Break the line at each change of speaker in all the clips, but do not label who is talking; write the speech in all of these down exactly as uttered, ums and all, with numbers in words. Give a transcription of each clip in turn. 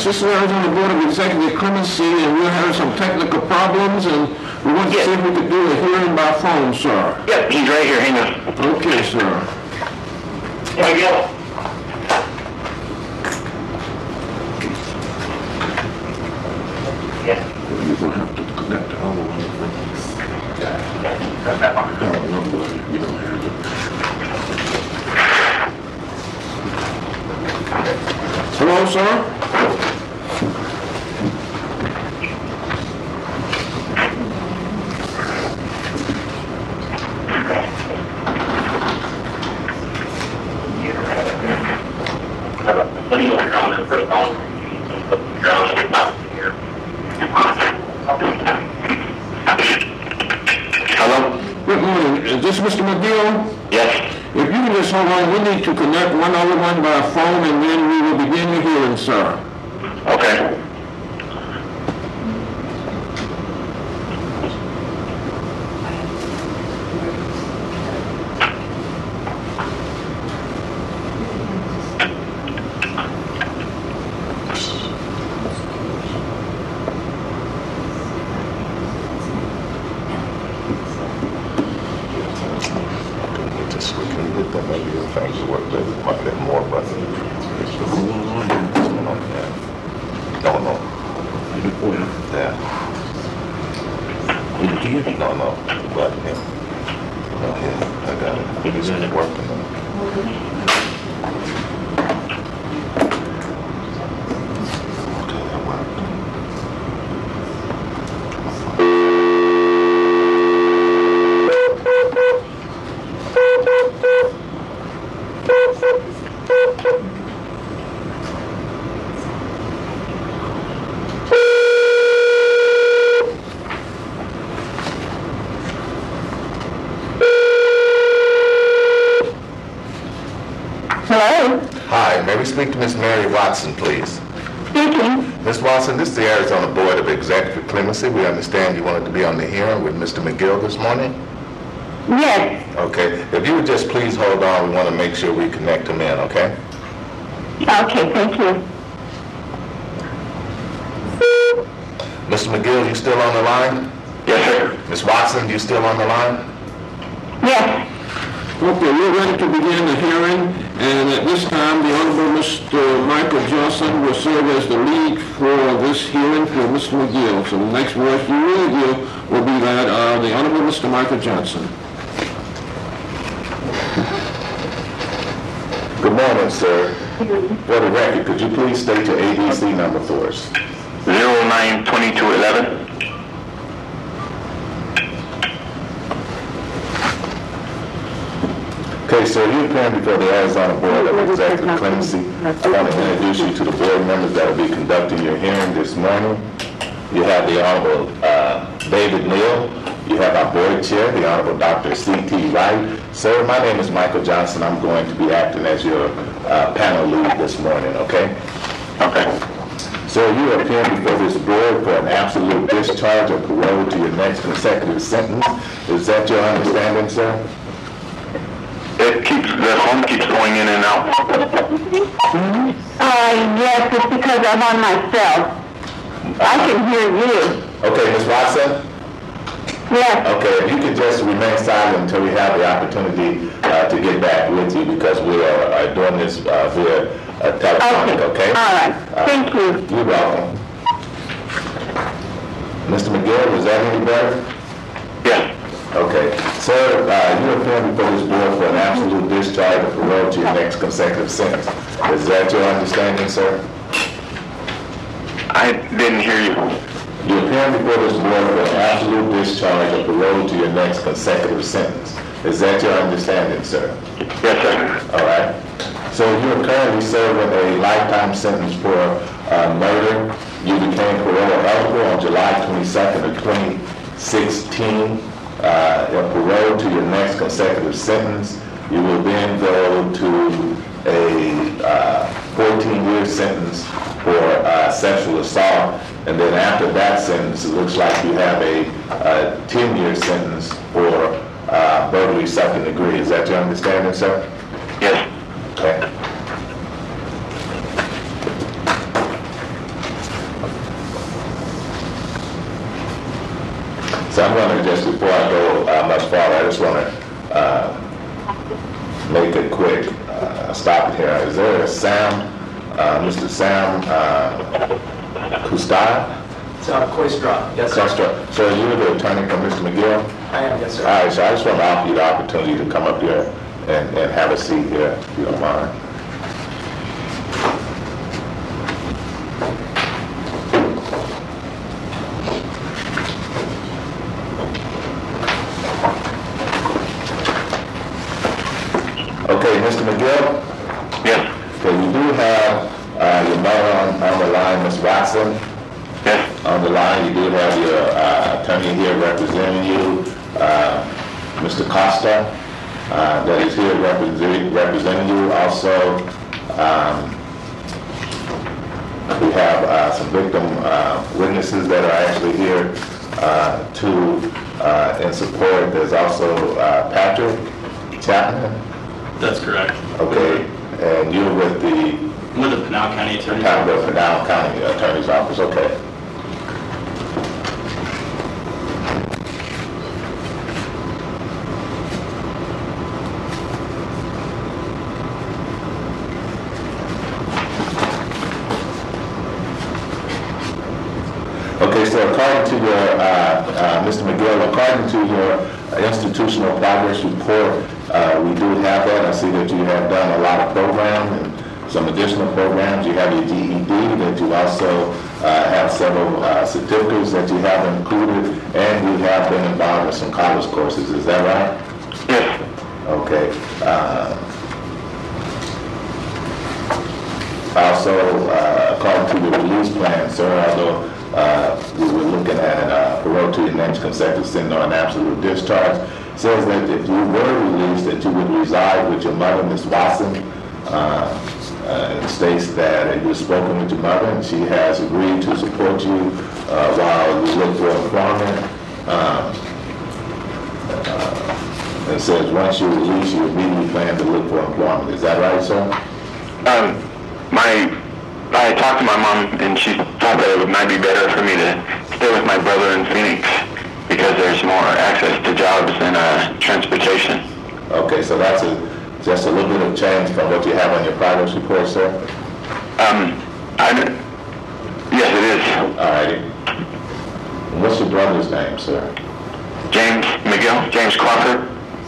this is Arizona Board of Executive Clemency, and we're having some technical problems, and we want to
Yes.
see if we could do a hearing by phone, sir.
Yep, he's right here. Hang on.
Okay, sir.
There we go. Yeah.
You're going to have to connect the other one.
Got that one.
No, no, you don't have it. Hello, sir?
What do you want on the first phone? You're on the top here. Hello?
Good morning. Is this Mister McGill?
Yes.
If you can just hold on, we need to connect one other one by phone, and then we will begin the hearing, sir.
Okay.
Speak to Miss Mary Watson, please.
Speaking.
Miss Watson, this is the Arizona Board of Executive Clemency. We understand you wanted to be on the hearing with Mister McGill this morning?
Yes.
Okay. If you would just please hold on, we want to make sure we connect him in, okay?
Okay, thank you.
Mister McGill, you still on the line?
Yes, sir.
Miss Watson, you still on the line?
Yes.
Okay, we're ready to begin the hearing, and at this time, the Honorable Mister Michael Johnson will serve as the lead for this hearing for Mister McGill. So the next voice you will hear will be that of the Honorable Mister Michael Johnson.
Good morning, sir. For the record, could you please state your A D C number for us?
zero nine two two one one.
Okay, so you're appearing before the Arizona Board of Executive Clemency. I want to introduce you to the board members that will be conducting your hearing this morning. You have the Honorable uh, David Neal. You have our board chair, the Honorable Doctor C T Wright. Sir, my name is Michael Johnson. I'm going to be acting as your uh, panel lead this morning, okay?
Okay.
So you are appearing before this board for an absolute discharge or parole to your next consecutive sentence. Is that your understanding, sir?
It keeps, the phone keeps going in and out.
Uh, yes, it's because I'm on my cell. I can hear you.
Okay, Miz Watson?
Yes.
Okay, if you could just remain silent until we have the opportunity uh, to get back with you, because we are, are doing this uh, via uh, telephonic, okay?
Okay. All right.
Uh,
Thank you.
You're welcome. Mister McGill, was that any better?
Yes.
Okay. Sir, uh, you are appearing before this board for an absolute discharge or parole to your next consecutive sentence. Is that your understanding, sir?
I didn't hear you.
You appear before this board for an absolute discharge or parole to your next consecutive sentence. Is that your understanding, sir?
Yes, sir.
All right. So you are currently serving a lifetime sentence for uh, murder. You became parole eligible on July twenty-second of twenty sixteen. Uh, a parole to your next consecutive sentence. You will then go to a uh, fourteen-year sentence for uh, sexual assault, and then after that sentence, it looks like you have a uh, ten-year sentence for uh, burglary second degree. Is that your understanding, sir?
Yes.
Okay. just want to uh, make a quick uh, stop here. Is there a Sam, uh, Mister Sam uh, Custard?
It's uh, Koistra. Yes, sir.
Custard. So you're the attorney for Mister McGill?
I am, yes, sir.
All right, so I just want to offer you the opportunity to come up here and, and have a seat here, if you don't mind. Okay, Mister McGill?
Yes.
Okay, you do have uh, your mother on, on the line, Miz Watson.
Yes.
On the line, you do have your uh, attorney here representing you, uh, Mister Costa, uh, that is here representing, representing you. Also, um, we have uh, some victim uh, witnesses that are actually here uh, to uh, in support. There's also uh, Patrick Chapman.
That's correct.
Okay, and you're with the
I'm with the Pinal County Attorney's
County
Office.
of Pinal County Attorney's Office. Okay. Okay, so according to your, uh, uh, Mister McGill, according to your institutional progress report, uh, we do have that. I see that you have done a lot of programs and some additional programs. You have your G E D, that you also uh, have several uh, certificates that you have included, and you have been involved in some college courses. Is that right?
Yes.
Okay. Uh, Also, uh, according to the release plan, sir, although uh, we were looking at uh, parole to your next consecutive sentence or an absolute discharge, says that if you were released, that you would reside with your mother, Miz Watson. Uh, uh, it states that you have spoken with your mother, and she has agreed to support you uh, while you look for employment. Um, uh, it says once you release, you immediately plan to look for employment. Is that right, sir?
Um, my, I talked to my mom, and she thought that it might be better for me to stay with my brother in Phoenix because there's more access to jobs and uh, transportation.
Okay, so that's a, just a little bit of change from what you have on your progress report, sir?
Um, I, yes, it is.
All righty. What's your brother's name, sir?
James McGill, James Crawford.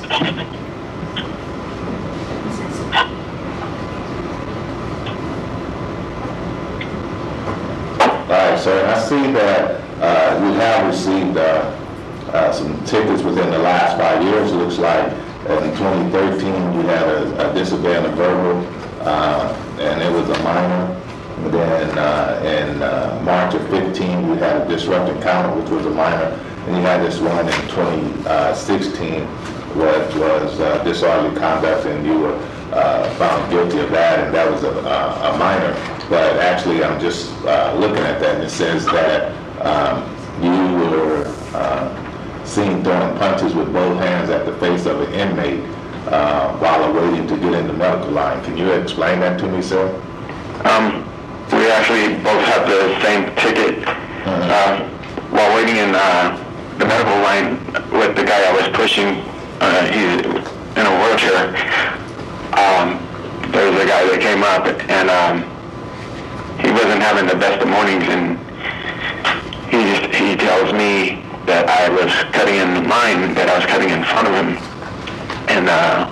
All right, sir, and I see that uh, you have received uh, uh, some tickets within the last five years. It looks like uh, in twenty thirteen you had a, a disobeying verbal, uh, and it was a minor. And then uh, in uh, March of fifteen you had a disrupt encounter, which was a minor. And you had this one in twenty sixteen, which was uh, disorderly conduct, and you were uh, found guilty of that, and that was a, a, a minor. But actually, I'm just uh, looking at that, and it says that um, you were uh, seen throwing punches with both hands at the face of an inmate uh, while awaiting to get in the medical line. Can you explain that to me, sir?
Um, we actually both have the same ticket.
Uh-huh.
Um, while waiting in uh, the medical line with the guy I was pushing, uh, he's in a wheelchair. Um, there was a guy that came up, and um, he wasn't having the best of mornings, and he just he tells me that I was cutting in line, that I was cutting in front of him, and uh,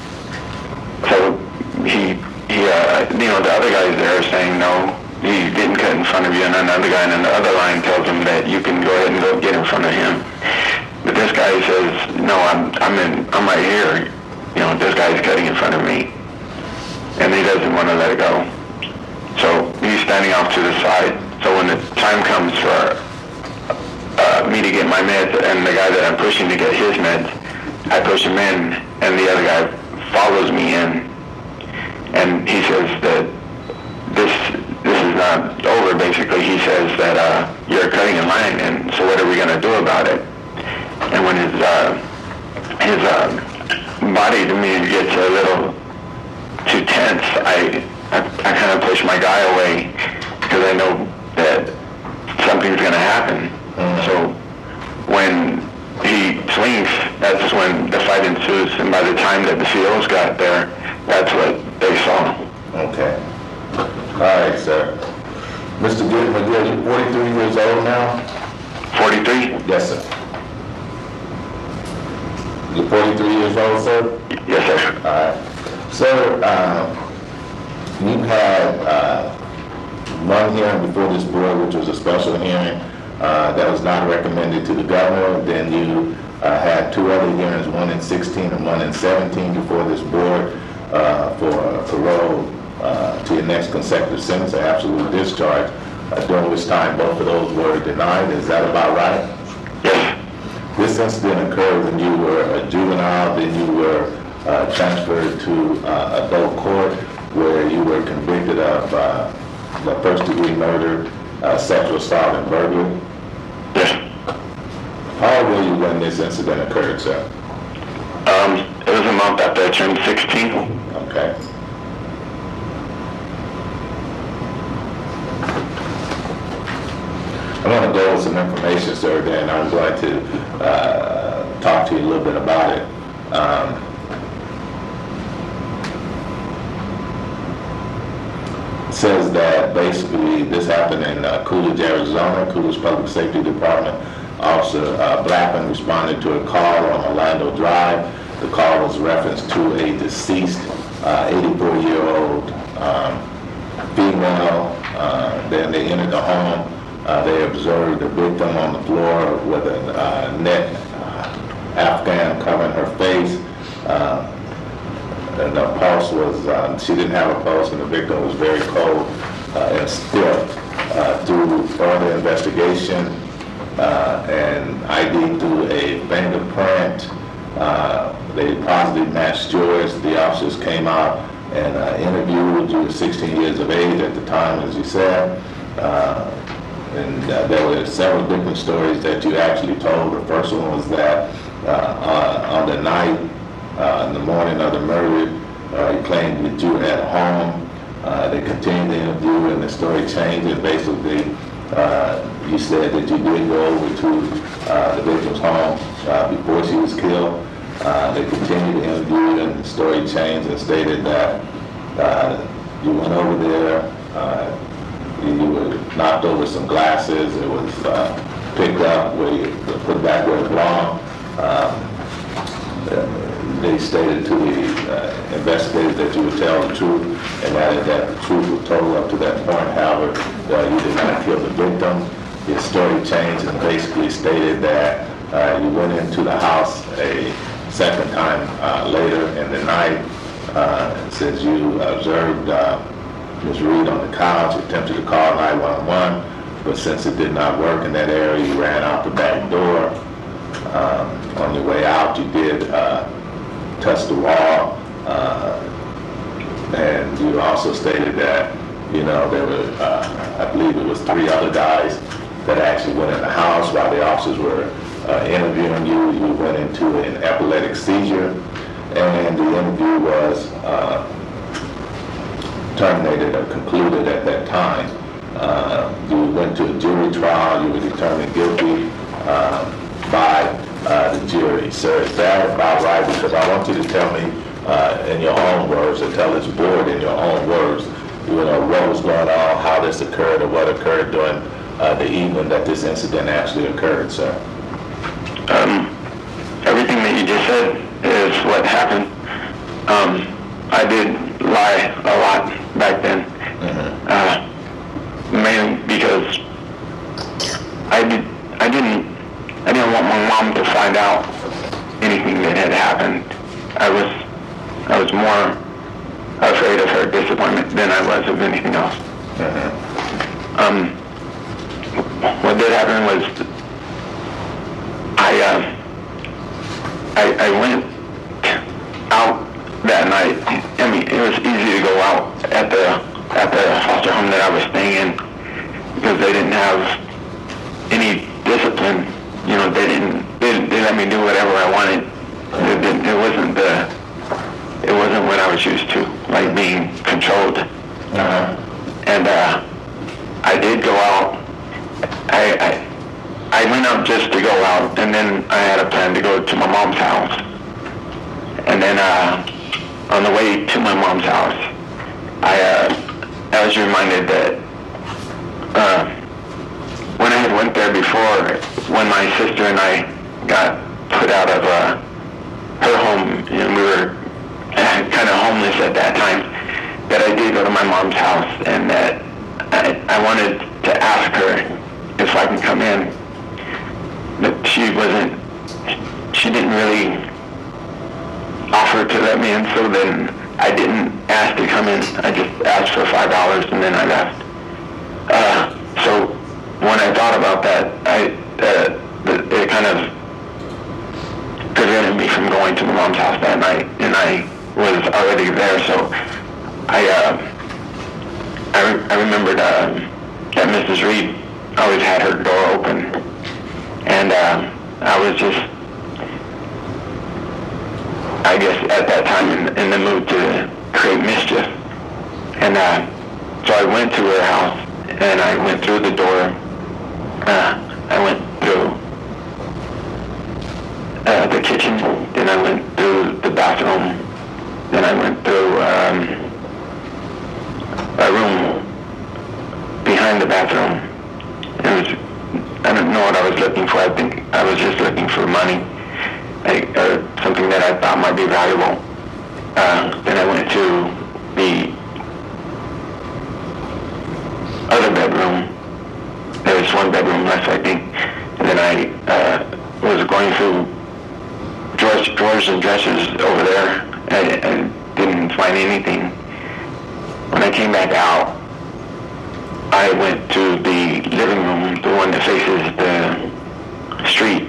so he he uh, you know, the other guys there are saying no, he didn't cut in front of you, and another guy in the other line tells him that you can go ahead and go get in front of him, but this guy says no, I'm I'm in I'm right here, you know, this guy's cutting in front of me, and he doesn't want to let it go. So he's standing off to the side. So when the time comes for uh, me to get my meds and the guy that I'm pushing to get his meds, I push him in, and the other guy follows me in. And he says that this this is not over, basically. He says that uh, you're cutting in line, and so what are we going to do about it? And when his, uh, his uh, body to me gets a little too tense, I... I, I kind of push my guy away because I know that something's going to happen. Mm-hmm. So when he swings that's when the fight ensues, and by the time that the C Os got there, that's what they saw.
Okay. All right, sir. Mister McGill, you're forty-three years old now?
forty-three?
Yes, sir. You're forty-three years old, sir?
Yes, sir.
All right. Sir, uh, you had uh, one hearing before this board, which was a special hearing uh, that was not recommended to the governor. Then you uh, had two other hearings, one in sixteen and one in seventeen before this board uh, for parole uh, to your next consecutive sentence or absolute discharge, uh, during which time both of those were denied. Is that about right?
Yes.
This incident occurred when you were a juvenile, then you were uh, transferred to uh, adult court where you were convicted of uh, the first degree murder, uh, sexual assault, and burglary.
Yes.
How old were you when this incident occurred, sir?
Um, it was a month after I turned sixteen.
Okay. I want to go over some information, sir, then I'm going to uh, talk to you a little bit about it. Um, it says that basically this happened in uh, Coolidge, Arizona. Coolidge Public Safety Department Officer uh, Blackman responded to a call on Orlando Drive. The call was referenced to a deceased uh, eighty-four-year-old um, female. Uh, then they entered the home. Uh, they observed the victim on the floor with a uh, net uh, Afghan covering her face. Uh, and the pulse was, uh, she didn't have a pulse, and the victim was very cold uh, and stiff. Uh, through further investigation uh, and I D through a fingerprint, uh, they positively matched yours. The officers came out and uh, interviewed you. sixteen years of age at the time, as you said. Uh, And uh, there were several different stories that you actually told. The first one was that uh, uh, on the night, uh, in the morning of the murder, uh, you claimed that you were at home. Uh, they continued the interview, and the story changed. And basically, uh, you said that you did go over to uh, the victim's home uh, before she was killed. Uh, they continued the interview, and the story changed and stated that uh, you went over there. Uh, You were knocked over some glasses. It was uh, picked up, where you put back where it belonged. Um, they stated to the uh, investigators that you would tell the truth, and that, that the truth was told up to that point. However, uh, you did not kill the victim. Your story changed and basically stated that uh, you went into the house a second time uh, later in the night. Uh, it says you observed uh, Miz Reed on the couch, attempted to call nine one one, but since it did not work in that area, you ran out the back door. Um, on your way out, you did uh, touch the wall, uh, and you also stated that, you know, there were, uh, I believe it was three other guys that actually went in the house while the officers were uh, interviewing you. You went into an epileptic seizure, and the interview was uh, terminated or concluded at that time. Uh, you went to a jury trial. You were determined guilty uh, by uh, the jury. Sir, is that about right? Because I want you to tell me uh, in your own words, or tell this board in your own words, you know, what was going on, how this occurred, or what occurred during uh, the evening that this incident actually occurred, sir.
Um, everything that you just said is what happened. Um, I did lie a lot back then, mm-hmm. uh, mainly because I did. I didn't. I didn't want my mom to find out anything that had happened. I was. I was more afraid of her disappointment than I was of anything else. Mm-hmm. Um, what did happen was I. Uh, I, I went out that night. I mean, it was easy to go out at the at the foster home that I was staying in because they didn't have any discipline. You know, they didn't they, they let me do whatever I wanted. It, didn't, it wasn't the it wasn't what I was used to, like being controlled. Uh-huh. And uh, I did go out. I, I I went up just to go out, and then I had a plan to go to my mom's house. And then uh, on the way to my mom's house, I uh, I was reminded that uh, when I had went there before, when my sister and I got put out of uh, her home, and we were kind of homeless at that time, that I did go to my mom's house, and that I, I wanted to ask her if I can come in, but she wasn't, she didn't really offer to let me in, so then I didn't ask to come in. I just asked for five dollars, and then I left. Uh, so when I thought about that, I uh, it kind of prevented me from going to my mom's house that night, and I was already there, so I uh, I, re- I remembered uh, that Missus Reed always had her door open, and uh, I was just, I guess at that time in, in the mood to create mischief, and uh, so I went to her house, and I went through the door, uh, I went through uh, the kitchen, then I went through the bathroom, then I went through um, a room behind the bathroom. It was, I don't know what I was looking for. I think I was just looking for money, I, or something that I thought might be valuable. Uh, then I went to the other bedroom. There was one bedroom left, I think. And then I uh, was going through drawers, drawers and dressers over there. I, I didn't find anything. When I came back out, I went to the living room, the one that faces the street,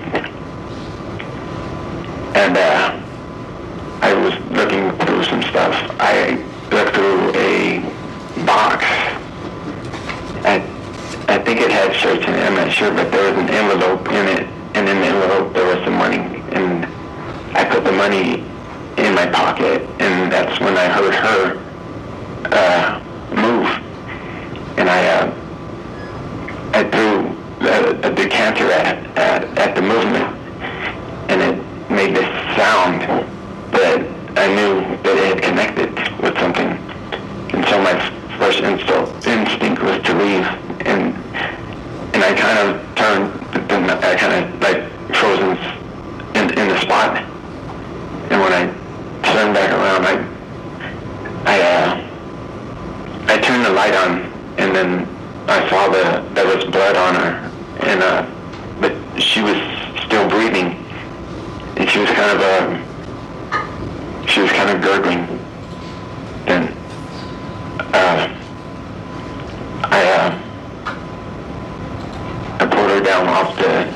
and uh, I was looking through some stuff. I looked through a box. I, I think it had shirts in it, I'm not sure, but there was an envelope in it, and in the envelope there was some money, and I put the money in my pocket, and that's when I heard her uh, move, and I uh, I threw a, a decanter at, at at the movement, and it made this sound that I knew that it had connected with something, and so my first instinct instinct was to leave, and and I kind of turned, then I kind of like frozen in in the spot, and when I turned back around, I I uh, I turned the light on, and then I saw that there was blood on her, and uh, but she was still breathing, and she was kind of uh, she was kind of gurgling. Then uh, I uh, I pulled her down off the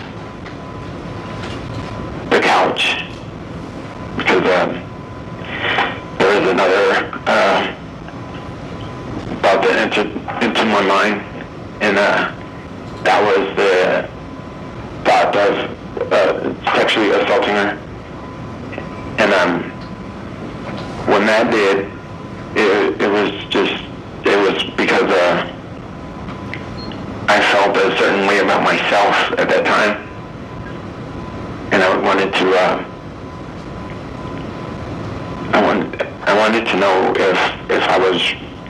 the couch because um, there was another uh, thought that entered into my mind, and uh, that was the thought of uh, sexually assaulting her. And um, when that did, it, it was just, it was because uh, I felt a certain way about myself at that time, and I wanted to, uh, I wanted, I wanted to know if if I was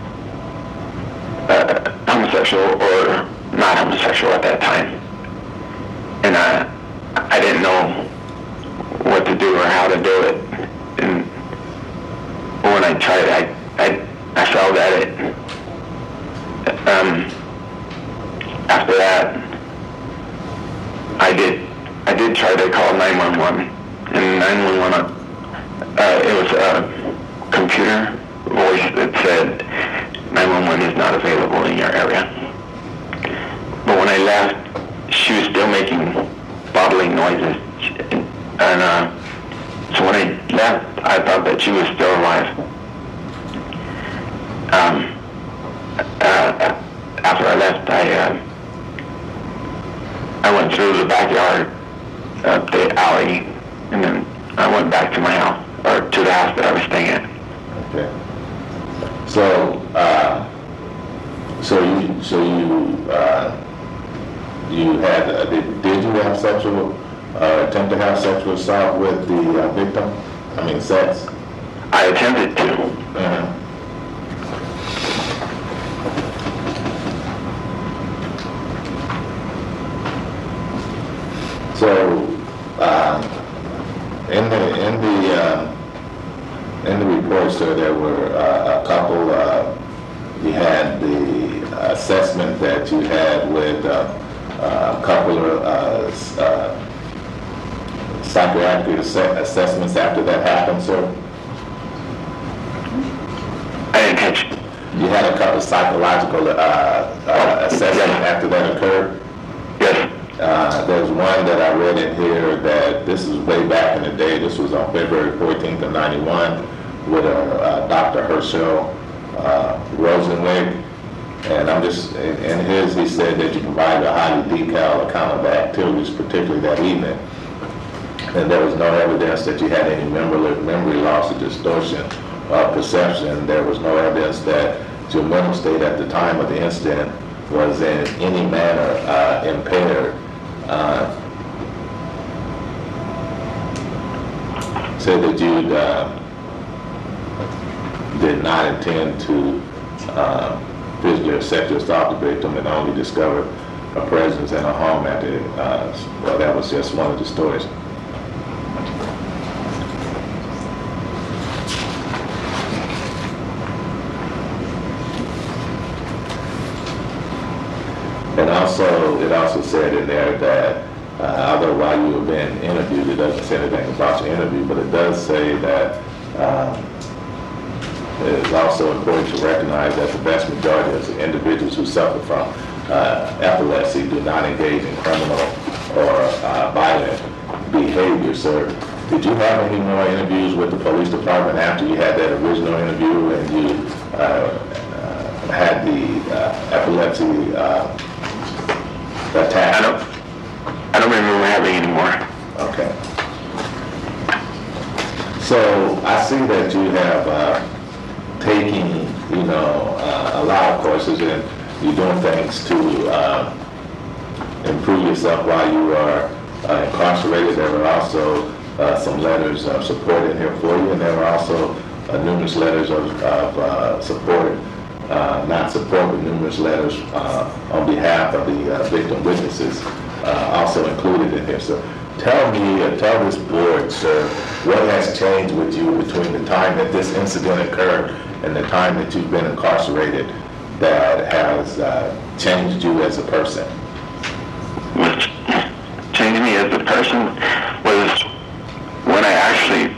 uh, homosexual or not homosexual at that time, and I I didn't know what to do or how to do it, and when I tried, I I I failed at it. Um, after that, I did I did try to call nine one one, and nine one one. Uh, it was a computer voice that said nine one one is not available in your area. But when I left, she was still making bottling noises, and uh, so when I left, I thought that she was still alive. Um, uh, after I left, I uh, I went through the backyard, up the alley, and then I went back to my house, or to the house that I was staying at.
Okay. So, uh, so you, so you, uh, you had, uh, did, did you have sexual, uh, attempt to have sexual assault with the uh, victim? I mean, sex?
I attempted to.
Uh-huh. So, um, in the, in the, um, in the report, sir, there were uh, a couple, uh, you had the assessment that you had with uh, a couple of uh, s- uh, psychiatric asse- assessments after that happened, sir?
I didn't catch it.
You had a couple psychological uh, uh, assessments after that occurred?
Yes.
Uh, there's one that I read in here that this is way back in the day. This was on February fourteenth of ninety-one with uh, uh, Doctor Herschel uh, Rosenwig. And I'm just, in, in his, he said that you provided a highly detailed account of the activities, particularly that evening. And there was no evidence that you had any memory, memory loss or distortion of perception. There was no evidence that your mental state at the time of the incident was in any manner uh, impaired. Uh, said that you uh, did not intend to uh, physically or sexually assault the victim and only discovered a presence in a home at the, uh, well, that was just one of the stories. And also, it also said in there that uh, although while you were being interviewed, it doesn't say anything about your interview, but it does say that um, it is also important to recognize that the vast majority of the individuals who suffer from uh, epilepsy do not engage in criminal or uh, violent behavior. Sir, did you have any more interviews with the police department after you had that original interview and you uh, uh, had the uh, epilepsy uh, attack?
I don't, I don't remember having any more.
Okay. So I see that you have uh, taken, you know, uh, a lot of courses and you're doing things to uh, improve yourself while you are uh, incarcerated. There were also uh, some letters of support in here for you, and there were also uh, numerous letters of, of uh, support, uh, not support, but numerous letters uh, on behalf of the uh, victim witnesses uh, also included in here. So tell me, uh, tell this board, sir, what has changed with you between the time that this incident occurred and the time that you've been incarcerated that has uh, changed you as a person?
What changed me as a person was when I actually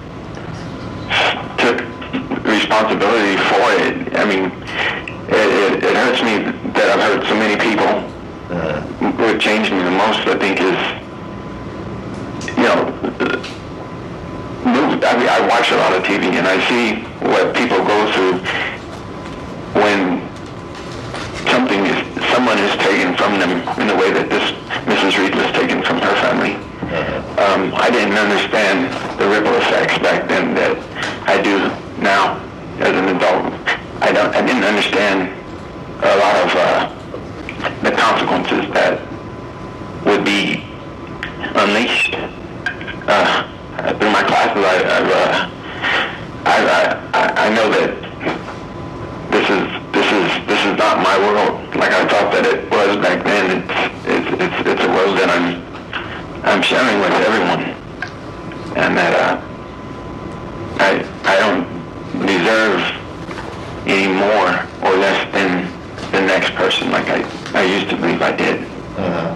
took responsibility for it. I mean, it, it, it hurts me that I've hurt so many people. Uh, what changed me the most, I think, is, you know, movies. I mean, I watch a lot of T V and I see what people go through when something is, someone is taken from them in the way that this Missus Reed was taken from her family. Um, I didn't understand the ripple effects back then that I do now as an adult. I don't. I didn't understand a lot of uh, the consequences that would be unleashed uh, through my classes. I, I've, uh, I, I, I know that this is this is this is not my world like I thought that it was back then. It's it's it's, it's a world that I'm I'm sharing with everyone, and that uh, I I don't deserve any more or less than the next person like I, I used to believe I did.
Uh-huh.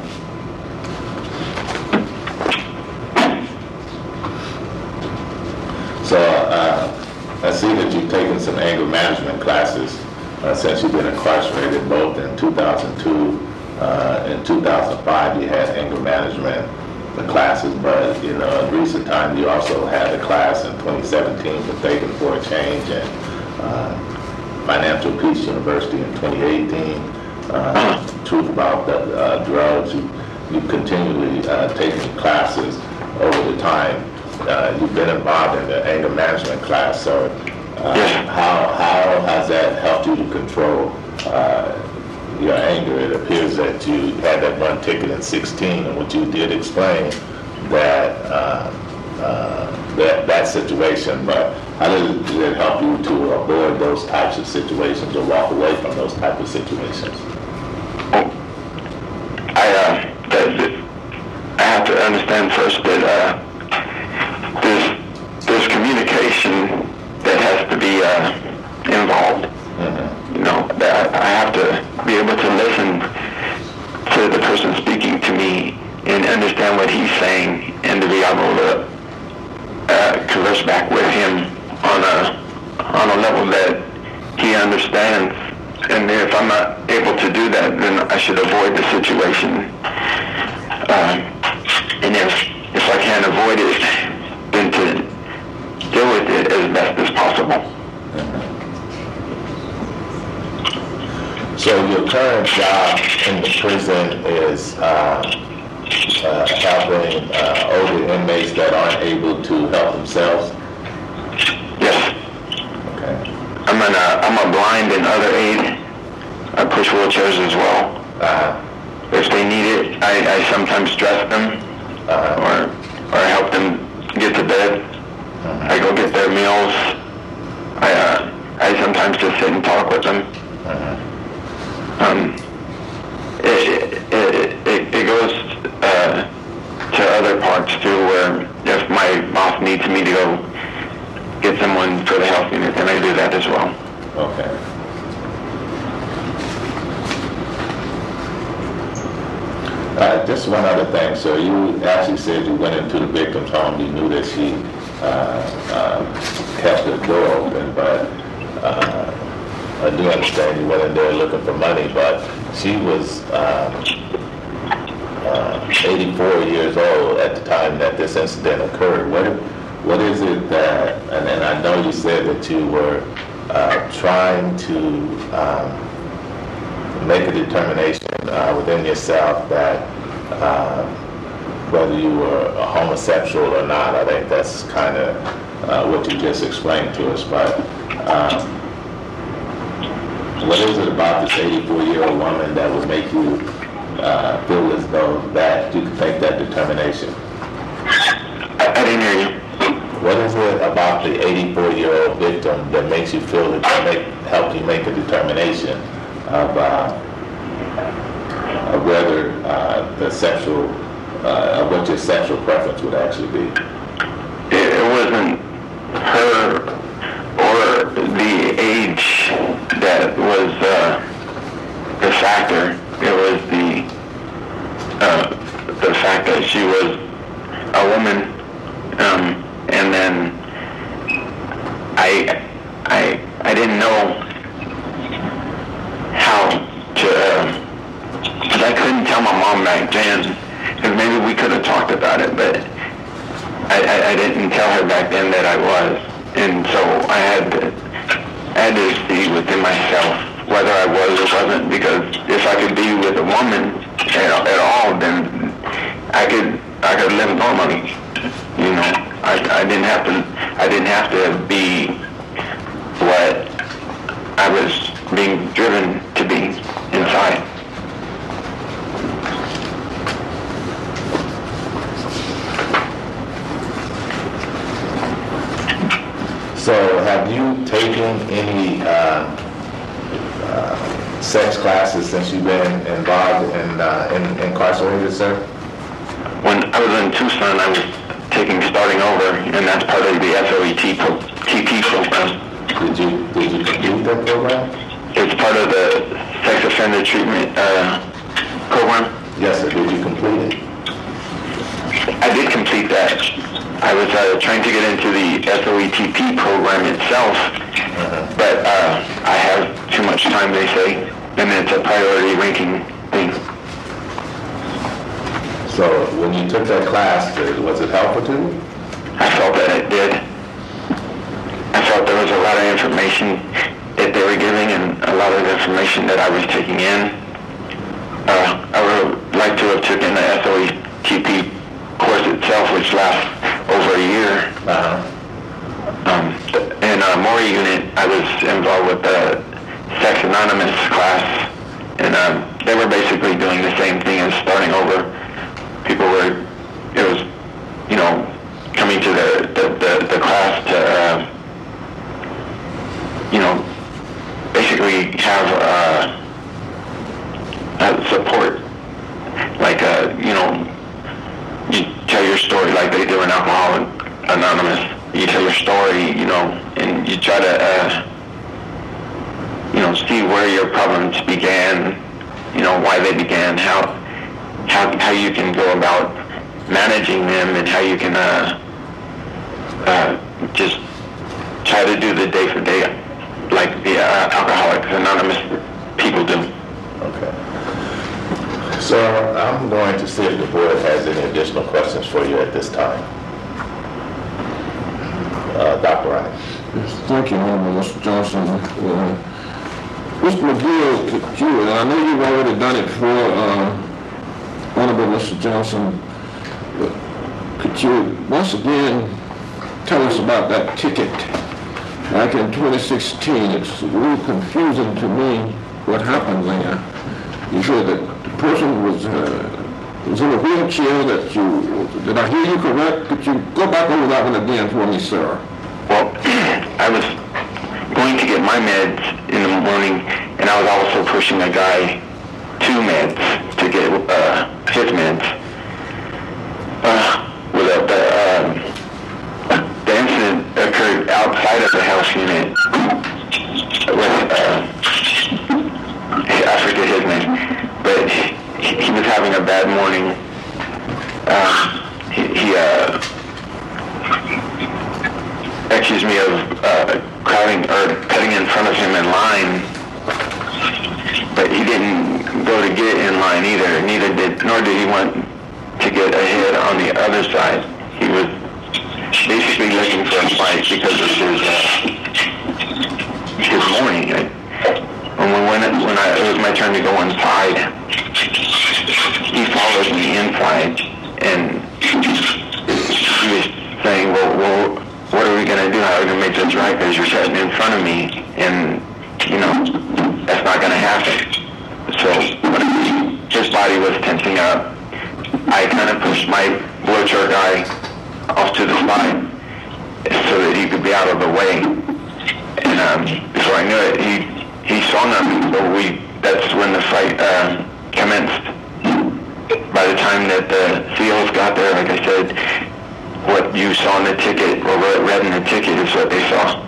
So uh, I see that you've taken some anger management classes uh, since you've been incarcerated, both in two thousand two uh, and two thousand five. You had anger management classes, but you know, in recent time you also had a class in twenty seventeen for Thinking for a Change and uh, Financial Peace University in twenty eighteen. Uh, truth about the uh, drugs. You, you've continually uh, taken classes over the time. Uh, you've been involved in the anger management class, so uh,
Yes.
how how has that helped you to control uh, your anger. It appears that you had that one ticket in sixteen, and what you did explain that uh, uh, that that situation. But how did it help you to avoid those types of situations or walk away from those types of situations?
I uh, that, I have to understand first that uh, there's there's communication that has to be uh, involved. Mm-hmm. You know, that I have to be able to listen to the person speaking to me and understand what he's saying, and to be able to uh, converse back with him on a on a level that he understands. And if I'm not able to do that, then I should avoid the situation. Uh, and if if I can't avoid it, then to deal with it as best as possible.
So your current job in the prison is uh, uh, helping uh, older inmates that aren't able to help themselves?
Yes.
Okay.
I'm an uh, I'm a blind and other aid. I push wheelchairs as well.
Uh,
If they need it, I, I sometimes dress them,
uh,
or or help them get to bed.
uh-huh.
I go get their meals. I uh, I sometimes just sit and talk with them.
Uh-huh.
Um, it, it, it, it goes uh, to other parts too, where if my boss needs me to go get someone for the health unit, then I do that as well.
Okay. Uh, just one other thing. So you actually said you went into the victim's home. You knew that she uh, uh, kept the door open, but uh, I do understand you went in there looking for money. But she was um, uh, eighty-four years old at the time that this incident occurred. What what is it that? And then I know you said that you were uh, trying to um, make a determination uh, within yourself that uh, whether you were a homosexual or not. I think that's kind of uh, what you just explained to us. But um, what is it about this eighty-four-year-old woman that would make you uh, feel as though that you could make that determination?
I, I didn't hear you.
What is it about the eighty-four-year-old victim that makes you feel that can make, help you make a determination of, uh, of whether uh, the sexual, uh, of what your sexual preference would actually be?
It, it wasn't her or the age that was uh, the factor. It was the uh, the fact that she was a woman, um, and then I I I didn't know how to. Because I couldn't tell my mom back then, because maybe we could have talked about it, but I, I, I didn't tell her back then that I was. And so I had to, I had to see within myself whether I was or wasn't, because if I could be with a woman at, at all, then I could I could live normally. You know, I, I didn't have to I didn't have to be what I was being driven to be inside.
So have you taken any uh, uh, sex classes since you've been involved in, uh, in incarcerated, sir?
When I was in Tucson, I was taking Starting Over, and that's part of the S O E T P program.
Did you did you complete that program?
It's part of the sex offender treatment uh, program.
Yes, sir. Did you complete it?
I did complete that. I was uh, trying to get into the S O E T P program itself,
Uh-huh.
but uh, I have too much time, they say, and it's a priority ranking thing.
So when you took that class, was it helpful to you?
I felt that it did. I felt there was a lot of information that they were giving and a lot of information that I was taking in. Uh, I would like to have taken the S O E T P course itself, which lasts over a year.
Uh-huh.
Um, in our Maury unit, I was involved with the Sex Anonymous class, and um, they were basically doing the same thing as starting over. People were, it was, you know, coming to the the, the, the class to, uh, you know, basically have uh, uh, support, like, uh, you know, you tell your story like they do in Alcoholics Anonymous. You tell your story, you know, and you try to, uh, you know, see where your problems began, you know, why they began, how how how you can go about managing them, and how you can uh, uh, just try to do the day for day, like the uh, Alcoholics Anonymous people do.
Okay. So I'm going to see if the board has any additional questions for you at this time. Uh, Doctor Ronnie.
Yes, thank you, Honorable Mister Johnson. Uh, Mister McGill, could you, and I know you've already done it for uh, Honorable Mister Johnson, but could you once again tell us about that ticket back in twenty sixteen? It's a little confusing to me what happened there. You said that the person was uh, was in a wheelchair. That you did I hear you correct? Could you go back over that one again for me, sir?
Well, I was going to get my meds in the morning, and I was also pushing a guy to meds to get uh, his meds. Uh, with a, the, uh, the incident occurred outside of the house unit with, uh, I forget his name, but he, he was having a bad morning. Uh, he, he uh, accused me of uh, crowding or cutting in front of him in line, but he didn't go to get in line either. Neither did, nor did he want to get ahead on the other side. He was basically looking for a fight because of his uh, his morning. I, when we went, when I, it was my turn to go inside, he followed me inside, and he was saying, "Well, well, what are we gonna do? How are we gonna make this right? Because you're sitting in front of me, and you know that's not gonna happen." So his body was tensing up. I kind of pushed my wheelchair guy off to the side so that he could be out of the way, and um, before I knew it, he he saw nothing. So we that's when the fight uh, commenced. By the time that the C Os got there, like I said, what you saw in the ticket, or what read in the ticket, is what they saw.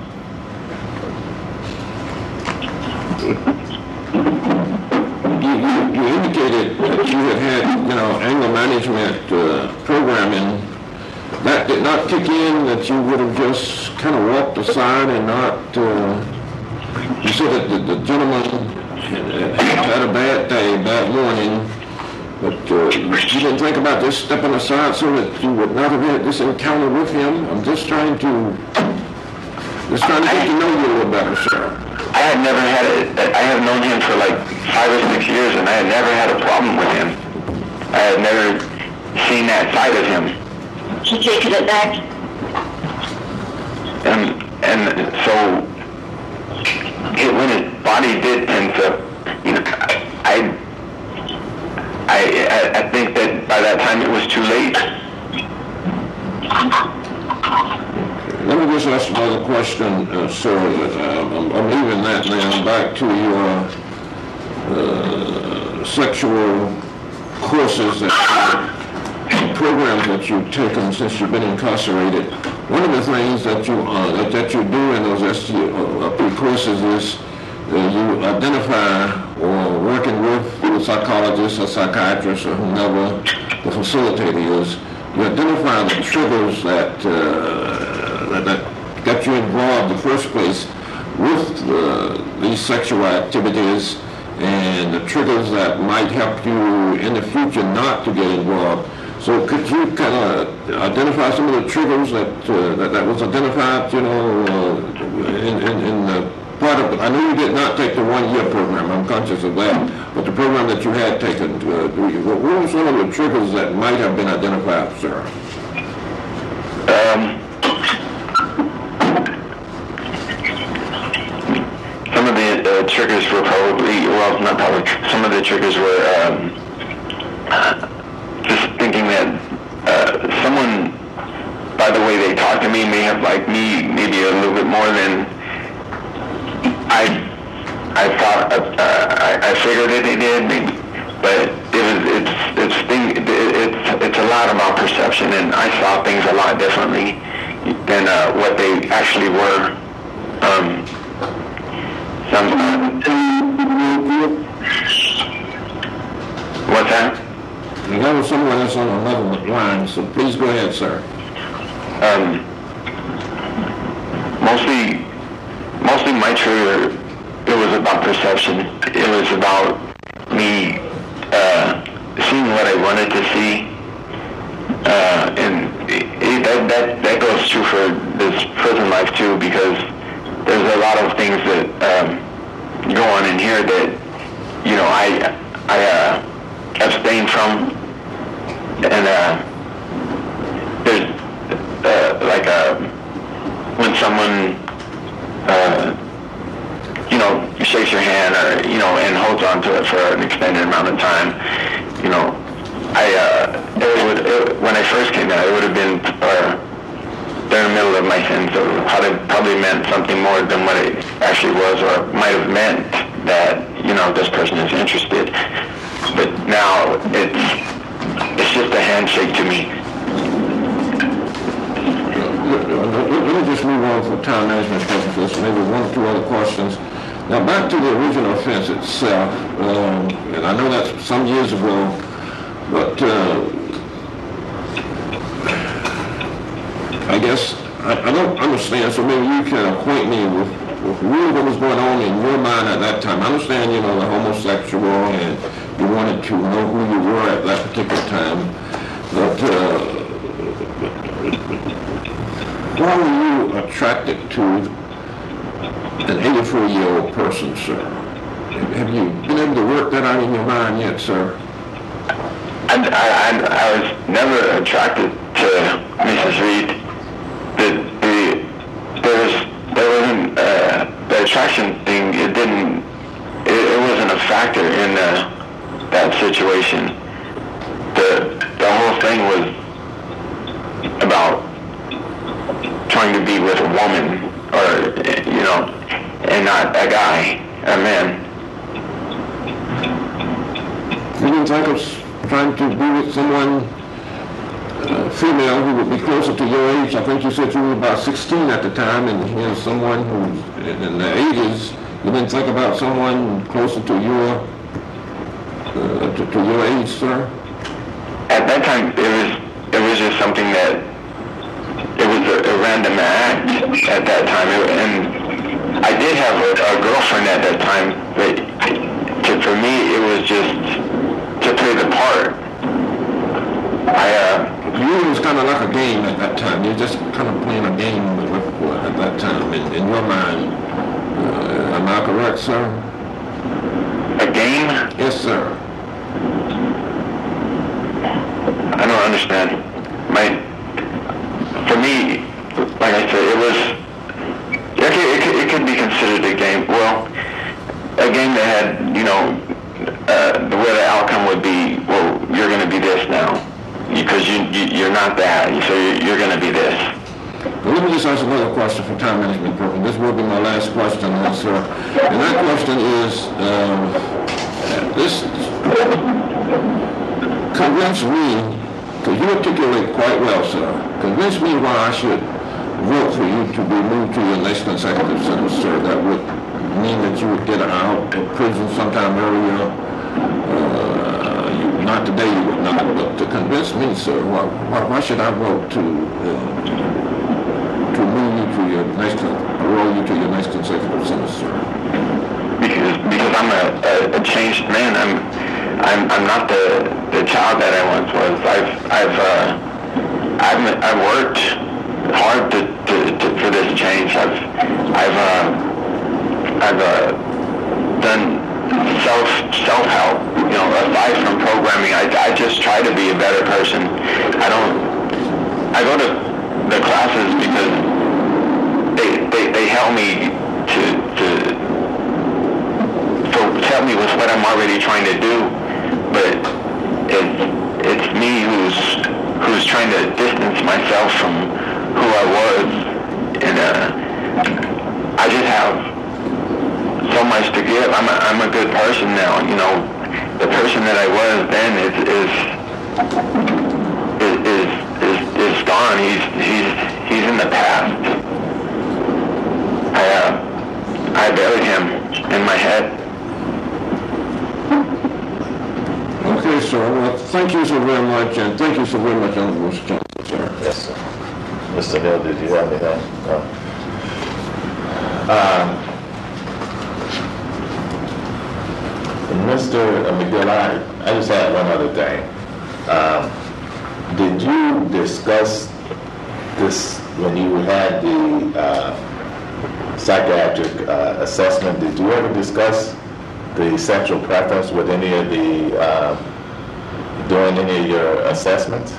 You, you, you indicated that you had had, you know, anger management uh, programming. That did not kick in, that you would have just kind of walked aside and not, uh, you said that the, the gentleman had a bad day, bad morning, but uh, you didn't think about just stepping aside so that you would not have had this encounter with him? I'm just trying to, just trying to get to know you a little better, sir.
I had never had it. I have known him for like five or six years, and I had never had a problem with him. I had never seen that side of him.
She taking it back?
And and so it, when his body did tense up, you know, I I I think that by that time it was too late.
Let me just ask another question, uh, sir. Uh, I'm, I'm leaving that now. Back to your uh, sexual courses, that uh, programs that you've taken since you've been incarcerated. One of the things that you uh, that, that you do in those S T P courses is uh, you identify, or working with a psychologist, a psychiatrist, or whomever the facilitator is, you identify the triggers that uh, that, that got you involved in the first place with uh, these sexual activities, and the triggers that might help you in the future not to get involved. So could you kind of identify some of the triggers that uh, that, that was identified, you know, uh, in, in, in the part of, I know you did not take the one-year program, I'm conscious of that, but the program that you had taken, uh, what were some of the triggers that might have been identified, sir?
Um, some of the uh, triggers were probably, well, not probably, some of the triggers were um, just thinking that uh, someone, by the way they talk to me, may have liked me maybe a little bit more than I I thought. Uh, I, I figured that they did, maybe, but it was it's it's thing it, it's it's a lot about perception, and I saw things a lot differently than uh, what they actually were. Um, some, what's that?
And that was someone else on another line, so please go ahead, sir.
Um, mostly, mostly my trigger, it was about perception. It was about me uh, seeing what I wanted to see, uh, and it, it, that, that that goes true for this prison life too, because there's a lot of things that um, go on in here that, you know, I I uh, abstain from, and uh, there's uh, like uh, when someone uh, you know shakes your hand or you know and holds on to it for an extended amount of time, you know, I uh, it would it, when I first came out, it would have been. Uh, They're in the middle of my sins, so it probably, probably meant something more than what it actually was, or might have meant that, you know, this person is interested. But now it's it's just a handshake to me.
Let me just move on for time management purposes, maybe one or two other questions. Now back to the original offense itself, um, and I know that's some years ago, but uh, I guess I, I don't understand, so maybe you can acquaint me with, with really what was going on in your mind at that time. I understand, you know, the homosexual, and you wanted to know who you were at that particular time, but uh, why were you attracted to an eighty-four-year-old person, sir? Have you been able to work that out in your mind yet, sir?
I, I, I was never attracted to Missus Reed. The, the, there was, there wasn't, uh, the attraction thing, it didn't, it, it wasn't a factor in uh, that situation. The, the whole thing was about trying to be with a woman, or, you know, and not a guy, a man.
You didn't think of trying to be with someone, uh, female, who would be closer to your age? I think you said you were about sixteen at the time, and here's someone who's in the eighties. You didn't think about someone closer to your uh, to, to your age, sir?
At that time, it was it was just something that it was a, a random act at that time, it, and I did have a, a girlfriend at that time, but to, for me, it was just to play the part. I uh.
You was kind of like a game at that time. You were just kind of playing a game with, with, at that time, in, in your mind. Uh, am I correct, sir?
A game?
Yes, sir.
I don't understand. My, for me, like I said, it was, it could, it could, it could be considered a game. Well, a game that had, you know, uh, the way the outcome would be, well, you're going to be this now. Because you, you, you're not that, so you're, you're going to be this.
Well, let me just ask another question for time management purposes. This will be my last question, uh, sir. And that question is, um, this convince me, because you articulate quite well, sir, convince me why I should vote for you to be moved to your next consecutive sentence, sir. That would mean that you would get out of prison sometime earlier. Uh, Not today, you would not, but to convince me, sir, why, why, why should I vote to uh, to move you to your next, roll you to your next consecutive sentence, sir?
Because because I'm a, a, a changed man. I'm I'm I'm not the, the child that I once was. I've I've uh, I've I've worked hard to, to, to for this change. I've I've uh, I've uh, done self self help. You know, aside from programming, I, I just try to be a better person. I don't. I go to the classes because they they, they help me to to conformity with what I'm already trying to do, but it, it's me who's who's trying to distance myself from who I was, and uh, I just have so much to give. I'm a, I'm a good person now. You know, the person that I was then is is is is, is, is gone. He's he's he's in the past. I uh, I buried him in my head.
Okay, sir. Well, thank you so very much, and thank you so very much, Honorable Mister Johnson, sir.
Yes, sir. Mister Hill, did you have anything? No. Um, Mister McGill, I, I just had one other thing. Um, did you discuss this when you had the uh, psychiatric uh, assessment? Did you ever discuss the sexual preference with any of the, uh, during any of your assessments?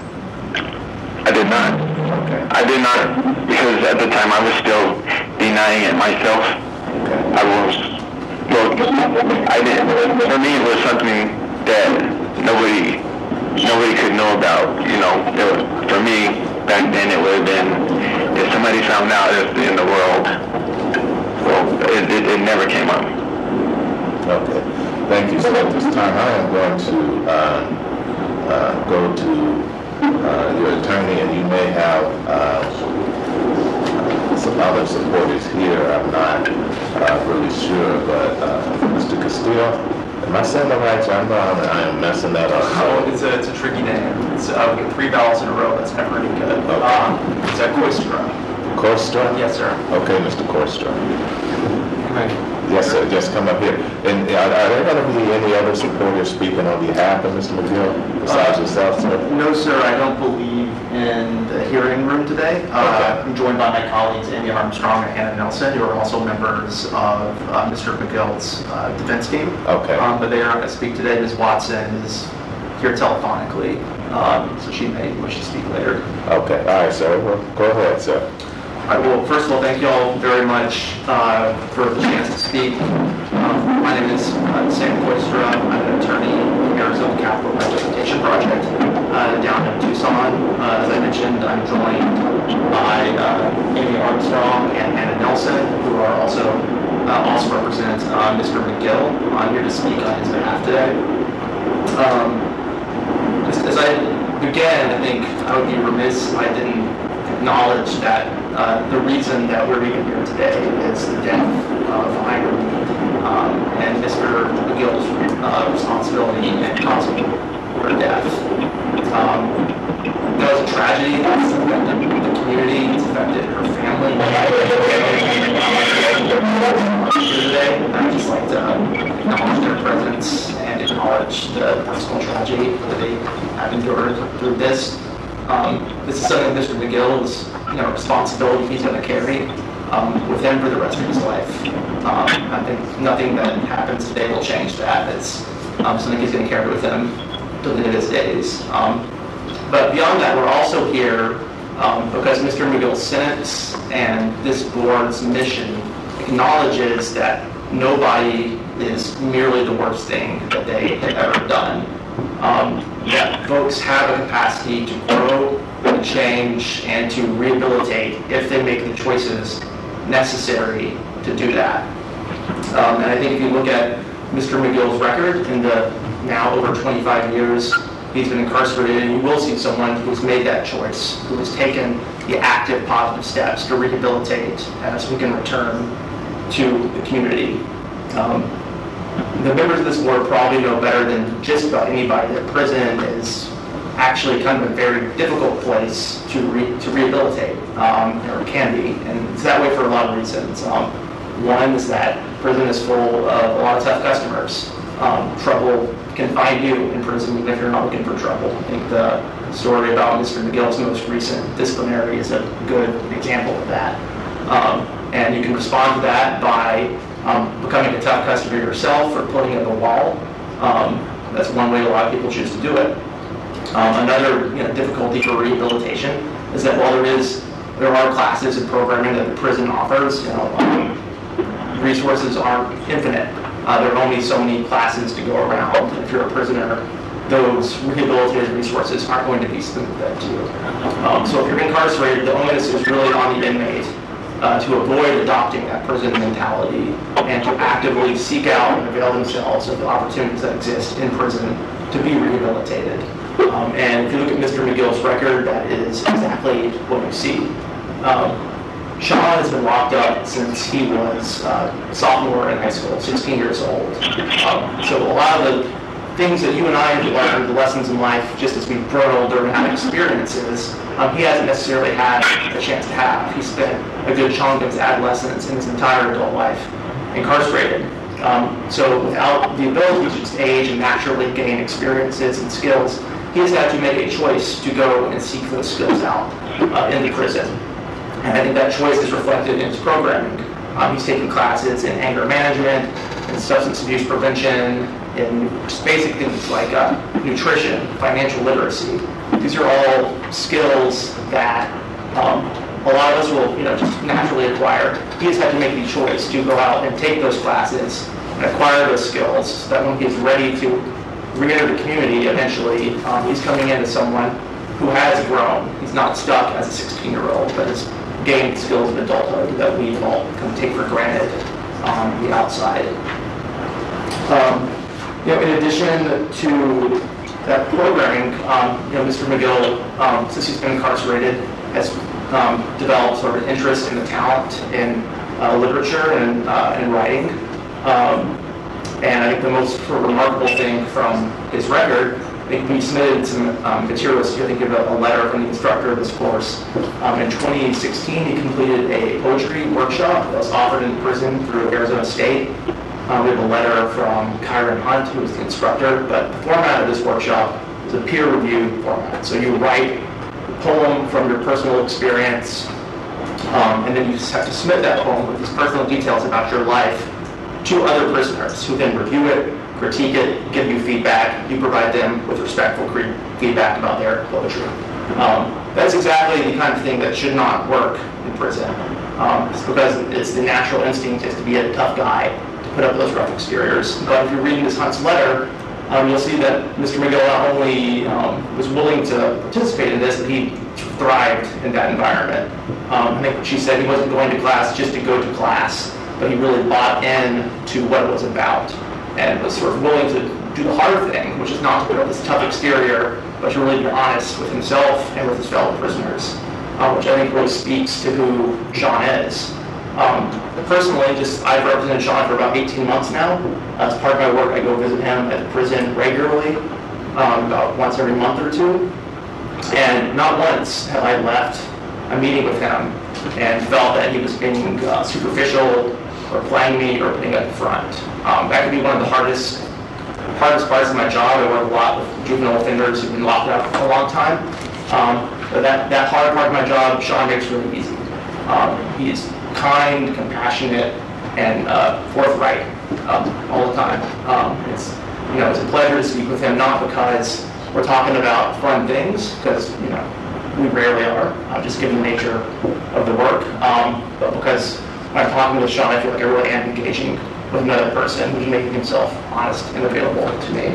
I did not.
Okay.
I did not, because at the time I was still denying it myself.
Okay.
I was, well, I didn't, for me it was something that nobody, nobody could know about, you know. It was, for me, back then it would have been, if somebody found out, it's the end of the world. So it, it, it never came up.
Okay, thank you. So at this time, I am going to uh, uh, go to uh, your attorney, and you may have uh, some other supporters here. I'm not uh, really sure, but uh, Mister Castillo, am I saying that right? I know I'm, I am messing that up.
Oh, it's a, it's a tricky name. It's uh, we get three ballots in a row. That's never any good.
Okay.
Um, it's at Coistra.
Corstra?
Yes, sir.
Okay, Mister Corstra.
Right.
Yes, sir. Just come up here. And are, are there going to be any other supporters speaking on behalf of Mister McGill besides
Uh,
yourself, sir?
No, sir, I don't believe in the hearing room today. Uh,
Okay.
I'm joined by my colleagues Amy Armstrong and Hannah Nelson, who are also members of uh, Mister McGill's uh, defense team.
Okay.
Um, but they are not going to speak today. Miz Watson is here telephonically, um, so she may wish to speak later.
Okay. All right, sir. Well, go ahead, sir.
All right, well, first of all, thank you all very much uh, for the chance to speak. Um, my name is uh, Sam Coistra. I'm an attorney in the Arizona Capital Representation Project uh, down in Tucson. Uh, as I mentioned, I'm joined by uh, Amy Armstrong and Hannah Nelson, who are also uh, also represent uh, Mister McGill. I'm here to speak on his behalf today. Um, as, as I begin, I think I would be remiss if I didn't acknowledge that uh, the reason that we're even here today is the death of Ira um, and Mister McGill's uh, responsibility and cause of her death. Um, that was a tragedy that's affected the community, it's affected her family. Today, I'd just like to acknowledge their presence and acknowledge the personal tragedy that they have endured through this. Um, this is something Mister McGill's, you know, responsibility he's going to carry um, with him for the rest of his life. Um, I think nothing that happens today will change that. It's um, something he's going to carry with him till the end of his days. Um, but beyond that, we're also here um, because Mister McGill's sentence and this board's mission acknowledges that nobody is merely the worst thing that they have ever done. Um, that folks have a capacity to grow, to change, and to rehabilitate if they make the choices necessary to do that. Um, and I think if you look at Mister McGill's record in the now over twenty-five years he's been incarcerated, you will see someone who's made that choice, who has taken the active, positive steps to rehabilitate as we can return to the community. Um, The members of this board probably know better than just about anybody that prison is actually kind of a very difficult place to re to rehabilitate, um, or can be, and it's that way for a lot of reasons. Um, one is that prison is full of a lot of tough customers. Um, trouble can find you in prison even if you're not looking for trouble. I think the story about Mister McGill's most recent disciplinary is a good example of that. Um, and you can respond to that by Um, becoming a tough customer yourself or putting up a wall. Um, that's one way a lot of people choose to do it. Um, another you know, difficulty for rehabilitation is that while there is, there are classes and programming that the prison offers, you know, um, resources aren't infinite. Uh, there are only so many classes to go around. If you're a prisoner, those rehabilitative resources aren't going to be spoon-fed to you. Um, so if you're incarcerated, the onus is really on the inmate uh, to avoid adopting that prison mentality and to actively seek out and avail themselves of the opportunities that exist in prison to be rehabilitated. Um, and if you look at Mister McGill's record, that is exactly what you see. Um, Sean has been locked up since he was uh, a sophomore in high school, sixteen years old. Um, so a lot of the things that you and I have learned, the lessons in life, just as we've grown older and had experiences, um, he hasn't necessarily had a chance to have. He spent a good chunk of his adolescence and his entire adult life incarcerated. Um, so without the ability to just age and naturally gain experiences and skills, he has had to make a choice to go and seek those skills out uh, in the prison. And I think that choice is reflected in his programming. Um, he's taking classes in anger management, in substance abuse prevention, in just basic things like uh, nutrition, financial literacy. These are all skills that um, a lot of us will, you know, just naturally acquire. He has had to make the choice to go out and take those classes and acquire those skills so that when he's ready to re-enter the community eventually, um, he's coming in as someone who has grown. He's not stuck as a sixteen-year-old, but has gained skills of adulthood that we all kind of take for granted on the outside. Um, you know, in addition to that programming, um, you know, Mister McGill, um, since he's been incarcerated, has um, developed sort of an interest in the talent in uh, literature and, uh, and writing. Um, and I think the most remarkable thing from his record, I think we submitted some um, materials to, I think, a, a letter from the instructor of this course. Um, in twenty sixteen, he completed a poetry workshop that was offered in prison through Arizona State. Um, we have a letter from Kyron Hunt, who was the instructor, but the format of this workshop is a peer-reviewed format. So you write a poem from your personal experience, um, and then you just have to submit that poem with these personal details about your life to other prisoners who then review it, critique it, give you feedback. You provide them with respectful cre- feedback about their poetry. Um, that's exactly the kind of thing that should not work in prison. Um, it's because it's the natural instinct is to be a tough guy, to put up those rough exteriors. But if you're reading Miz Hunt's letter, um, you'll see that Mister McGill not only um, was willing to participate in this, but he thrived in that environment. Um, I think she said he wasn't going to class just to go to class, but he really bought in to what it was about and was sort of willing to do the hard thing, which is not to put up this tough exterior, but to really be honest with himself and with his fellow prisoners, uh, which I think really speaks to who Sean is. Um, personally, just I've represented Sean for about eighteen months now. As part of my work, I go visit him at the prison regularly, um, about once every month or two. And not once have I left a meeting with him and felt that he was being uh, superficial or playing me or putting up the front. Um, that could be one of the hardest hardest parts of my job. I work a lot with juvenile offenders who've been locked up for a long time. Um, but that, that hard part of my job, Sean makes really easy. Um, he's kind, compassionate, and uh, forthright um, all the time. Um, it's, you know, it's a pleasure to speak with him, not because we're talking about fun things, because, you know, we rarely are, uh, just given the nature of the work, um, but because when I'm talking with Sean, I feel like I really am engaging with another person who's making himself honest and available to me.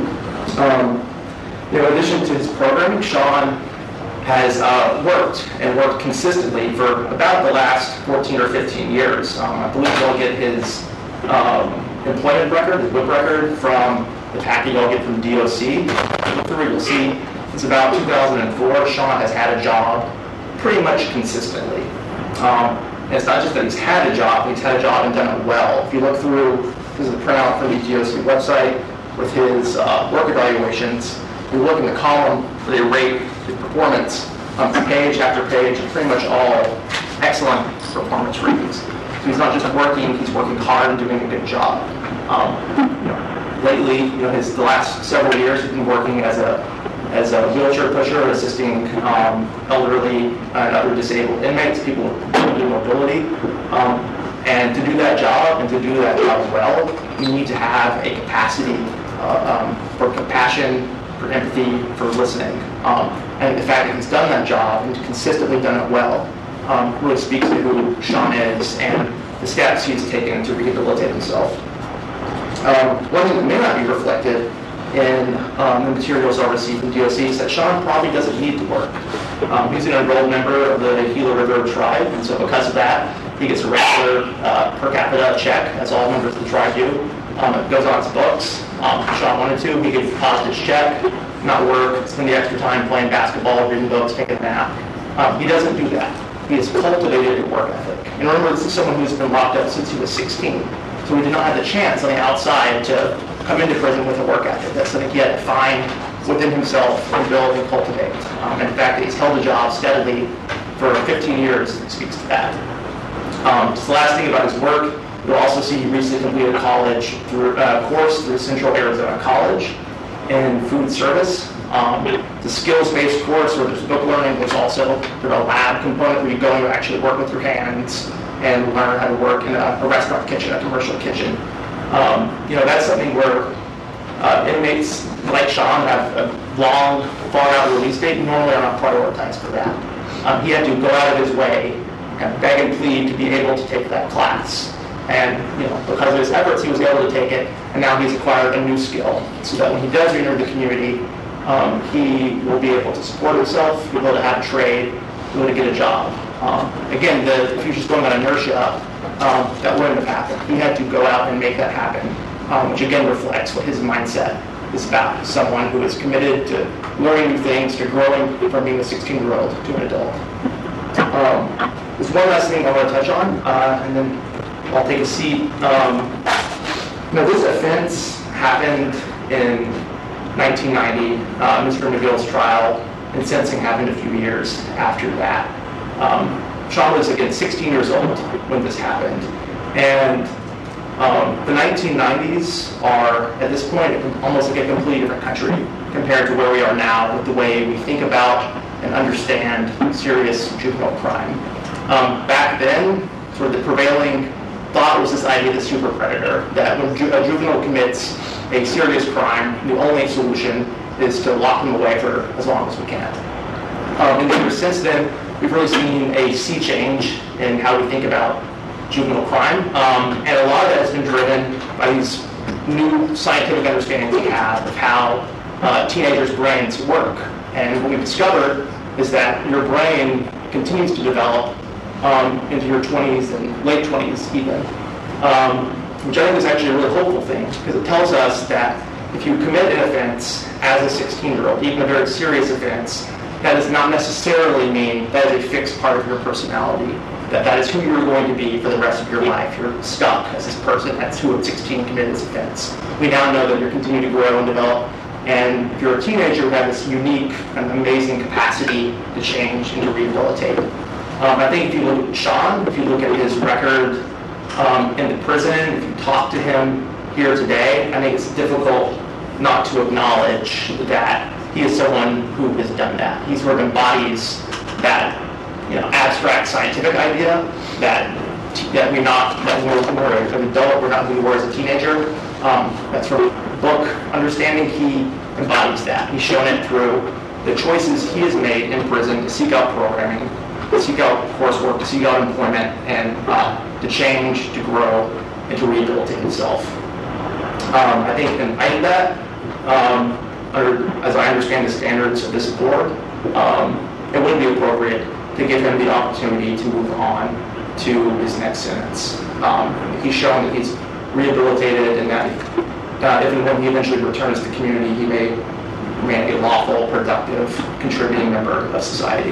Um, you know, in addition to his programming, Sean has uh, worked and worked consistently for about the last fourteen or fifteen years. Um, I believe you'll get his um, employment record, his whip record, from the packet you'll get from D O C. Through, you'll see it's about two thousand four. Sean has had a job pretty much consistently. Um, and it's not just that he's had a job, he's had a job and done it well. If you look through, this is a printout from the D O C website with his uh, work evaluations. You look in the column where they rate his performance, um, page after page, and pretty much all excellent performance ratings. So he's not just working, he's working hard and doing a good job. Um, you know, lately, you know, his the last several years, he's been working as a as a wheelchair pusher, assisting um, elderly and other disabled inmates, people with limited mobility. Um, and to do that job and to do that job well, you need to have a capacity uh, um, for compassion, for empathy, for listening. Um, and the fact that he's done that job and consistently done it well um, really speaks to who Sean is and the steps he's taken to rehabilitate himself. Um, one thing that may not be reflected in um, the materials I received from D O C is that Sean probably doesn't need to work. Um, he's an enrolled member of the Gila River tribe, and so because of that, he gets a regular uh, per capita check, as all members of the tribe do. Um, it goes on his books. Um, if Sean wanted to, he could deposit his check, not work, spend the extra time playing basketball, reading books, taking a nap. Um, he doesn't do that. He has cultivated a work ethic. And remember, this is someone who's been locked up since he was sixteen. So he did not have the chance on the outside to come into prison with a work ethic. That's something he had to find within himself and build and cultivate. Um, and the fact that he's held a job steadily for fifteen years speaks to that. Um, so the last thing about his work, you'll also see he recently completed a college through uh, course through Central Arizona College in food service. Um, it's a skills-based course where there's book learning. There's also there's a lab component where you go and you actually work with your hands and learn how to work in a, a restaurant kitchen, a commercial kitchen. Um, you know, that's something where uh, inmates like Sean have a long, far-out release date and normally are not prioritized for that. Um, he had to go out of his way and beg and plead to be able to take that class. And you know, because of his efforts, he was able to take it, and now he's acquired a new skill so that when he does reenter the community, um, he will be able to support himself, be able to have a trade, be able to get a job. Um, again, the, if you're just going on inertia, um, that wouldn't have happened. He had to go out and make that happen, um, which again reflects what his mindset is about. Someone who is committed to learning new things, to growing from being a sixteen-year-old to an adult. Um, there's one last thing I want to touch on, uh, and then I'll take a seat. Um, now, this offense happened in nineteen ninety. Uh, Mister McGill's trial and sentencing happened a few years after that. Um, Sean was, again, sixteen years old when this happened. And um, the nineteen nineties are, at this point, almost like a completely different country compared to where we are now with the way we think about and understand serious juvenile crime. Um, back then, sort of the prevailing thought was this idea of the super predator, that when ju- a juvenile commits a serious crime, the only solution is to lock them away for as long as we can. Um, and then since then, we've really seen a sea change in how we think about juvenile crime, um, and a lot of that has been driven by these new scientific understandings we have of how uh, teenagers' brains work. And what we've discovered is that your brain continues to develop um, into your twenties and late twenties even, um, which I think is actually a really hopeful thing, because it tells us that if you commit an offense as a sixteen-year-old, even a very serious offense, that does not necessarily mean that is a fixed part of your personality, that that is who you're going to be for the rest of your life. You're stuck as this person that's who at sixteen committed this offense. We now know that you're continuing to grow and develop, and if you're a teenager, you have this unique and amazing capacity to change and to rehabilitate. Um, I think if you look at Sean, if you look at his record um, in the prison, if you talk to him here today, I think it's difficult not to acknowledge that he is someone who has done that. He sort of embodies that, you know, abstract scientific idea that that we're not, that we're, we're an adult, we're not who we were as a teenager. Um, that sort of book understanding, he embodies that. He's shown it through the choices he has made in prison to seek out programming, to seek out coursework, to seek out employment, and uh, to change, to grow, and to rehabilitate himself. Um, I think in light of that, um, Under, as I understand the standards of this board, um, it wouldn't be appropriate to give him the opportunity to move on to his next sentence. Um, he's shown that he's rehabilitated and that uh, if and when he eventually returns to the community, he may remain a lawful, productive, contributing member of society.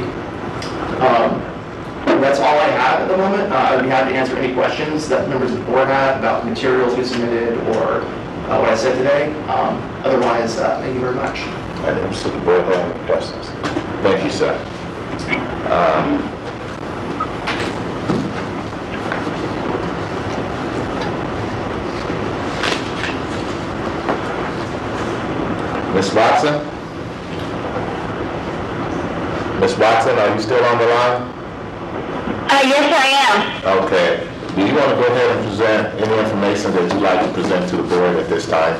Um, that's all I have at the moment. Uh, I'd be happy to answer any questions that members of the board have about materials we submitted or Uh, what I said today. Um, otherwise, uh, thank you very much.
I didn't see the board have any questions. Thank you, sir. Um, Miz Watson? Miz Watson, are you still on the line?
Uh, yes, I am.
Okay. Do you want to go ahead and present any information that you'd like to present to the board at this time?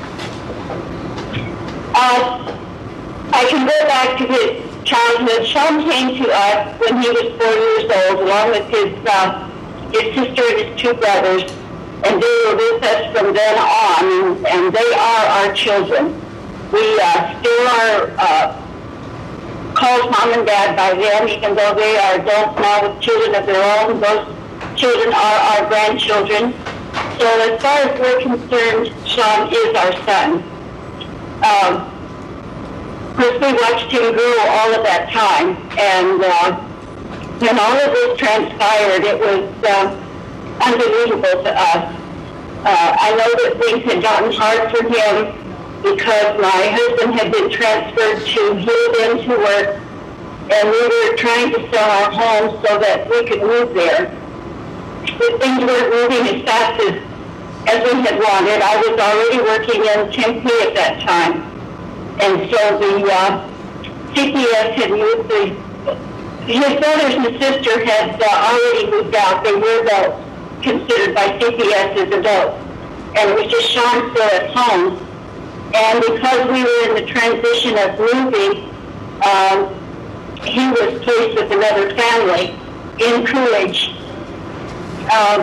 Uh, I can go back to his childhood. Sean came to us when he was four years old, along with his uh, his sister and his two brothers. and they were with us from then on, and they are our children. We uh, still are uh, called mom and dad by them, even though they are adults now with children of their own. Those children are our grandchildren. So as far as we're concerned, Sean is our son. Um, of course, we watched him grow all of that time, and uh, when all of this transpired, it was uh, unbelievable to us. Uh, I know that things had gotten hard for him because my husband had been transferred to Hillden to work, and we were trying to sell our home so that we could move there. But things weren't moving as fast as, as we had wanted. I was already working in Tempe at that time. And so the uh, C P S had moved the, his brothers and sister had uh, already moved out. They were adults, considered by C P S as adults. And it was just Sean still at home. And because we were in the transition of moving, um, he was placed with another family in Coolidge. Um,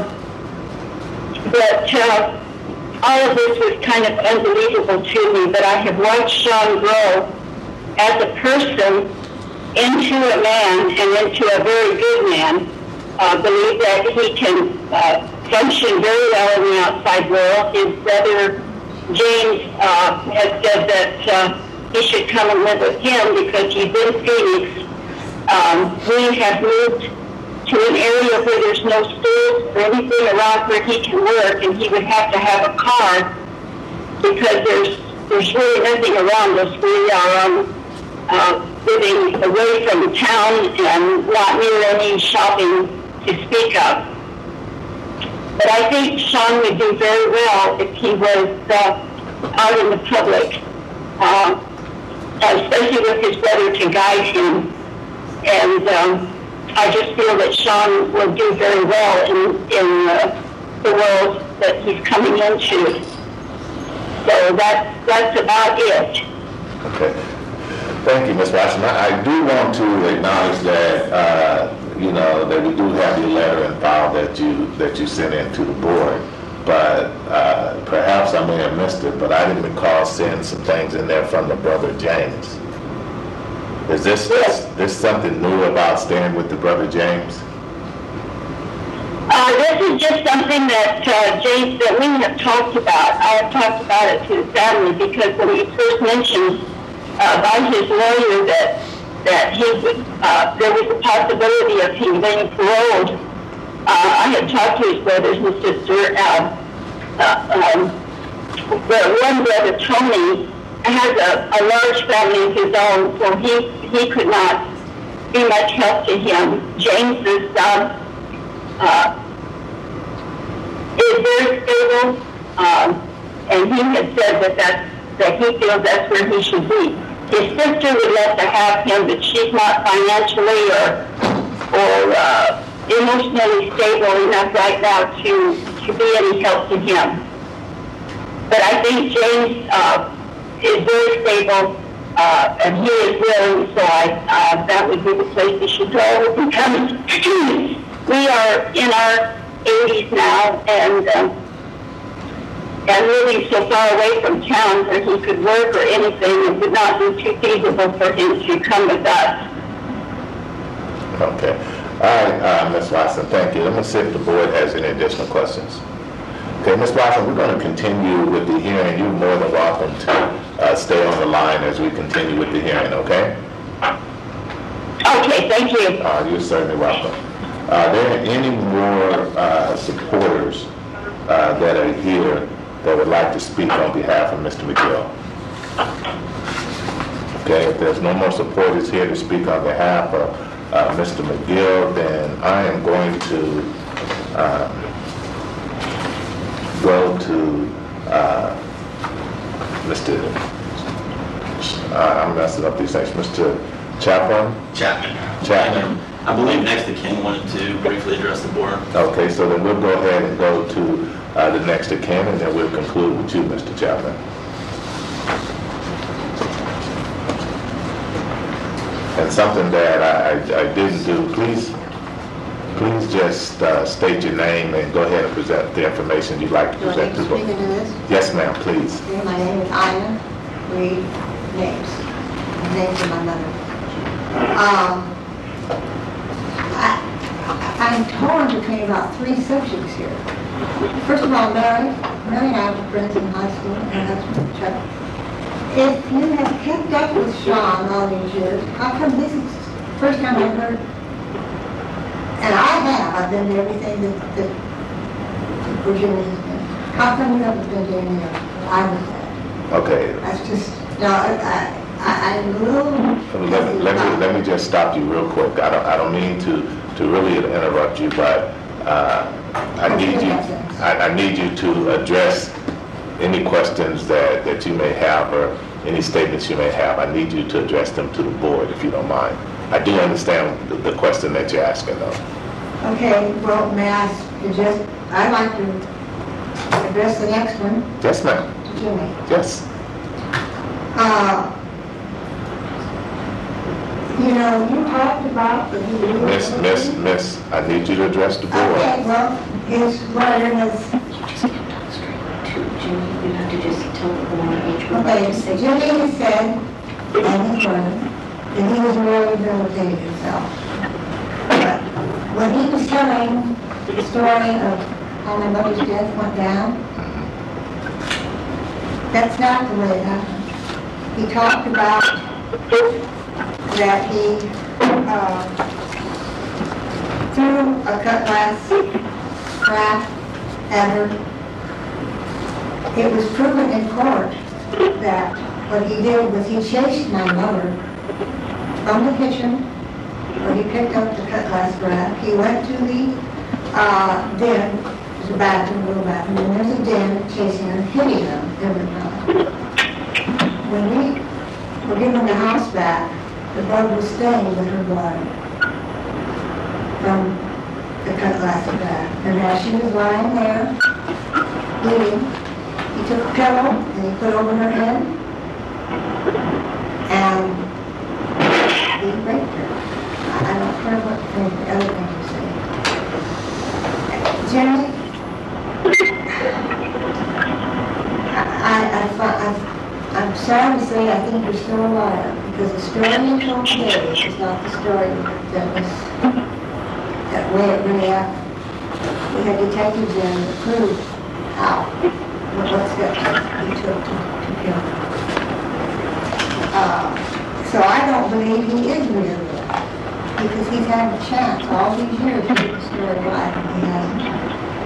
but uh, all of this was kind of unbelievable to me, but I have watched Sean grow as a person into a man and into a very good man. I uh, believe that he can uh, function very well in the outside world. His brother James uh, has said that uh, he should come and live with him because he's in Phoenix. Um, we have moved to an area where there's no schools or anything around where he can work, and he would have to have a car because there's there's really nothing around us. We are um, uh, living away from town and not near any shopping to speak of. But I think Sean would do very well if he was uh, out in the public, uh, especially with his brother to guide him. And um, I just feel that Sean will do very well in, in uh, the world that he's coming into. So that's, that's about it.
Okay. Thank you, Miz Watson. I, I do want to acknowledge that, uh, you know, that we do have your letter and file that you that you sent in to the board. But uh, perhaps I may have missed it, but I didn't recall seeing some things in there from the brother James. Is this,
Yes.
is this something new about staying with the brother James?
Uh, this is just something that uh, James, that we have talked about. I have talked about it to the family because when he first mentioned uh, by his lawyer that that he would, uh, there was a possibility of him being paroled, uh, I had talked to his brothers and sister. Uh, uh, um, the one brother, Tony, has a, a large family of his own, so he, he could not be much help to him. James is, uh, uh, is very stable, um, and he had said that, that's, that he feels that's where he should be. His sister would love to have him, but she's not financially or, or uh, emotionally stable enough right now to, to be any help to him. But I think James uh, is very stable, uh, and he is willing, so I, uh, that would be the place he should go. Because we are in our eighties now, and um, and living so far away from town where he could work or anything, it would not be too feasible for him to come with us.
Okay. All right, uh, Miz Watson, thank you. Let me see if the board has any additional questions. Okay, Miz Watson, we're going to continue with the hearing. You're more than welcome to uh, stay on the line as we continue with the hearing, okay?
Okay, thank you.
Uh, you're certainly welcome. Are there any more uh, supporters uh, that are here that would like to speak on behalf of Mister McGill? Okay, if there's no more supporters here to speak on behalf of uh, Mister McGill, then I am going to uh, go to uh, Mister Uh, I'm messing up these things. Mister Chaplin?
Chapman.
Chapman.
I believe next to Ken wanted to briefly address the board.
Okay, so then we'll go ahead and go to uh, the next of kin, and then we'll conclude with you, Mister Chapman. And something that I, I, I didn't do, please please just uh, state your name and go ahead and present the information you'd like to
Do I
present
need
to
to
the
speak
board.
into this?
Yes, ma'am, please.
Okay, my name is Ina Reed Names. Names of my mother. Um, I, I'm torn between about three subjects here. First of all, Mary. Mary and I were friends in high school, and her husband, Chuck. If you have kept up with Sean all these years, how come this is the first time I've heard? And I have. I've been to everything that, that Virginia has been. How come you haven't been to any of it? I was there.
Okay,
That's just, no, I, I, I'm a little...
let me, let me, let me just stop you real quick. I don't, I don't mean to, to really interrupt you, but uh, I need you, I, I need you to address any questions that, that you may have or any statements you may have. I need you to address them to the board, if you don't mind. I do understand the, the question that you're asking, though.
Okay, well, may I suggest, I'd like to address the next one
Yes, ma'am.
to Jimmy.
Yes.
Uh, you know, you talked about the...
Miss, miss, miss, I need you to address the board.
Okay, well, his lawyer has...
Jimmy, you have to just tell the board each one.
Okay, so Jimmy has said, and his lawyer, that he was rehabilitated himself. But when he was telling the story of how my mother's death went down, that's not the way it happened. He talked about that he uh, threw a cut glass craft at her. It was proven in court that what he did was he chased my mother from the kitchen where he picked up the cut glass craft. He went to the uh, den, there's a bathroom, a little bathroom, and there's a den chasing her, hitting them every time. When we were given the house back, the blood was stained with her blood from the cut glass craft. And as she was lying there, bleeding, he took a pillow and he put over her head and he raped her. I I don't care what the the other things you say. Jenny, I, I, I, I, I'm sorry to say I think you're still a liar because the story you told today is not the story that was, that way it really happened. We had detectives in that proved how, what steps he took to, to kill her. Uh, so I don't believe he is rehabilitated because he's had a chance all these years to keep the story alive and he hasn't.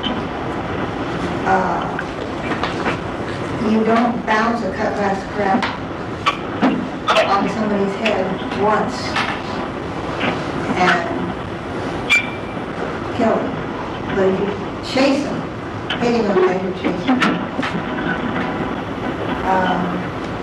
Uh, you don't bounce a cut glass craft on somebody's head once and kill them. But if you chase them, hitting them like you're chasing them. Um,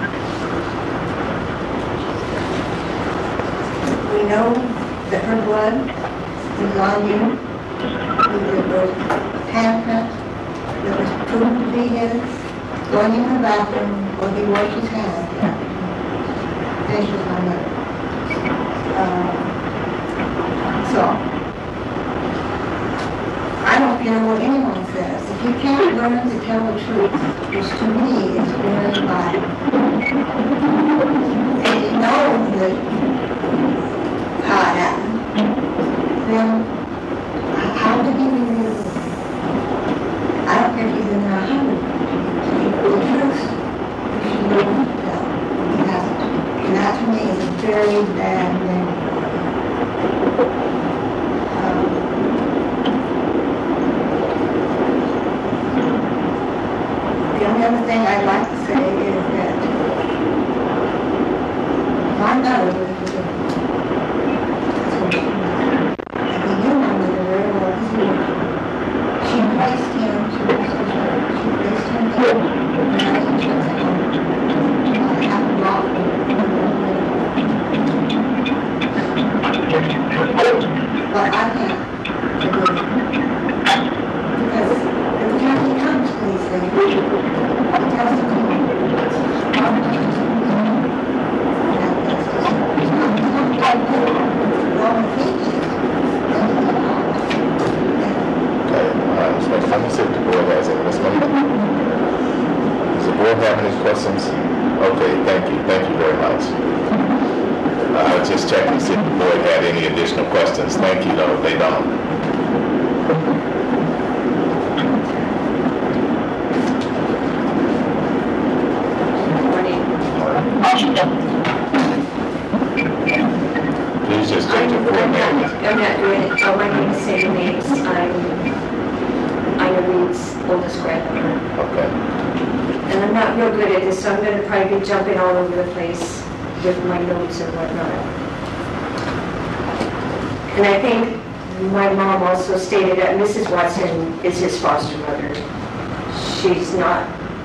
we know that her blood was on you. There was handprint that was proven to be his. Going in the bathroom where he washed his hands. Finishes my mother. Uh, so, I don't care what anyone says. If you can't learn to tell the truth, which to me is very vital, and you know that how it happened, then how did he really? I don't care if he's in there a hundred. The truth, you should know to tell. He hasn't. And that to me is a very bad name. Um, the only other thing I'd like to say is that my mother was a that's what she was. And he knew my mother very well because he was. She placed him, she was she placed him there. But I can't forgive him. Because every time he comes to these things, he tells the people, I'm not just that that's just, I'm not like you. Well, if he is, then he ought.
the board has any. Miz Monica? Does the board have any questions? Okay, thank you, thank you very much. Uh, I was just checking to see if the board had any additional questions. Thank you, though, they don't. Please just take your four minutes.
I'm not doing it. Oh, my name is Sandy Mapes. I'm Ina Reed's oldest granddaughter.
Okay.
And I'm not real good at this, so I'm going to probably be jumping all over the place with my notes and whatnot. And I think my mom also stated that Missus Watson is his foster mother. She's not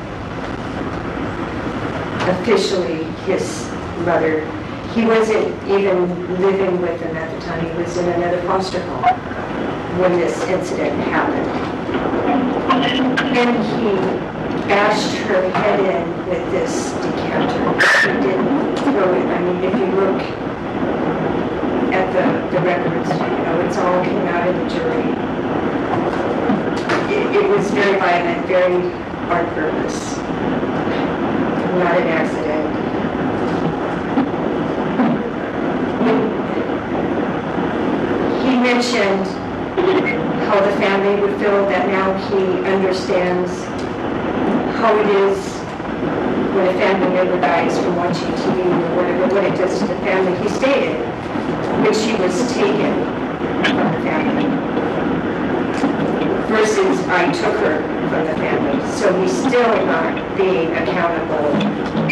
officially his mother. He wasn't even living with them at the time. He was in another foster home when this incident happened. And he bashed her head in with this decanter. He didn't throw it. I mean, if you look at the, the records, you know, it's all came out of the jury. It, it was very violent, very on purpose, not an accident. He mentioned how the family would feel that now he understands how it is when a family member dies from watching T V or whatever, what it does to the family. He stated when she was taken from the family versus I took her from the family. So he's still not being accountable.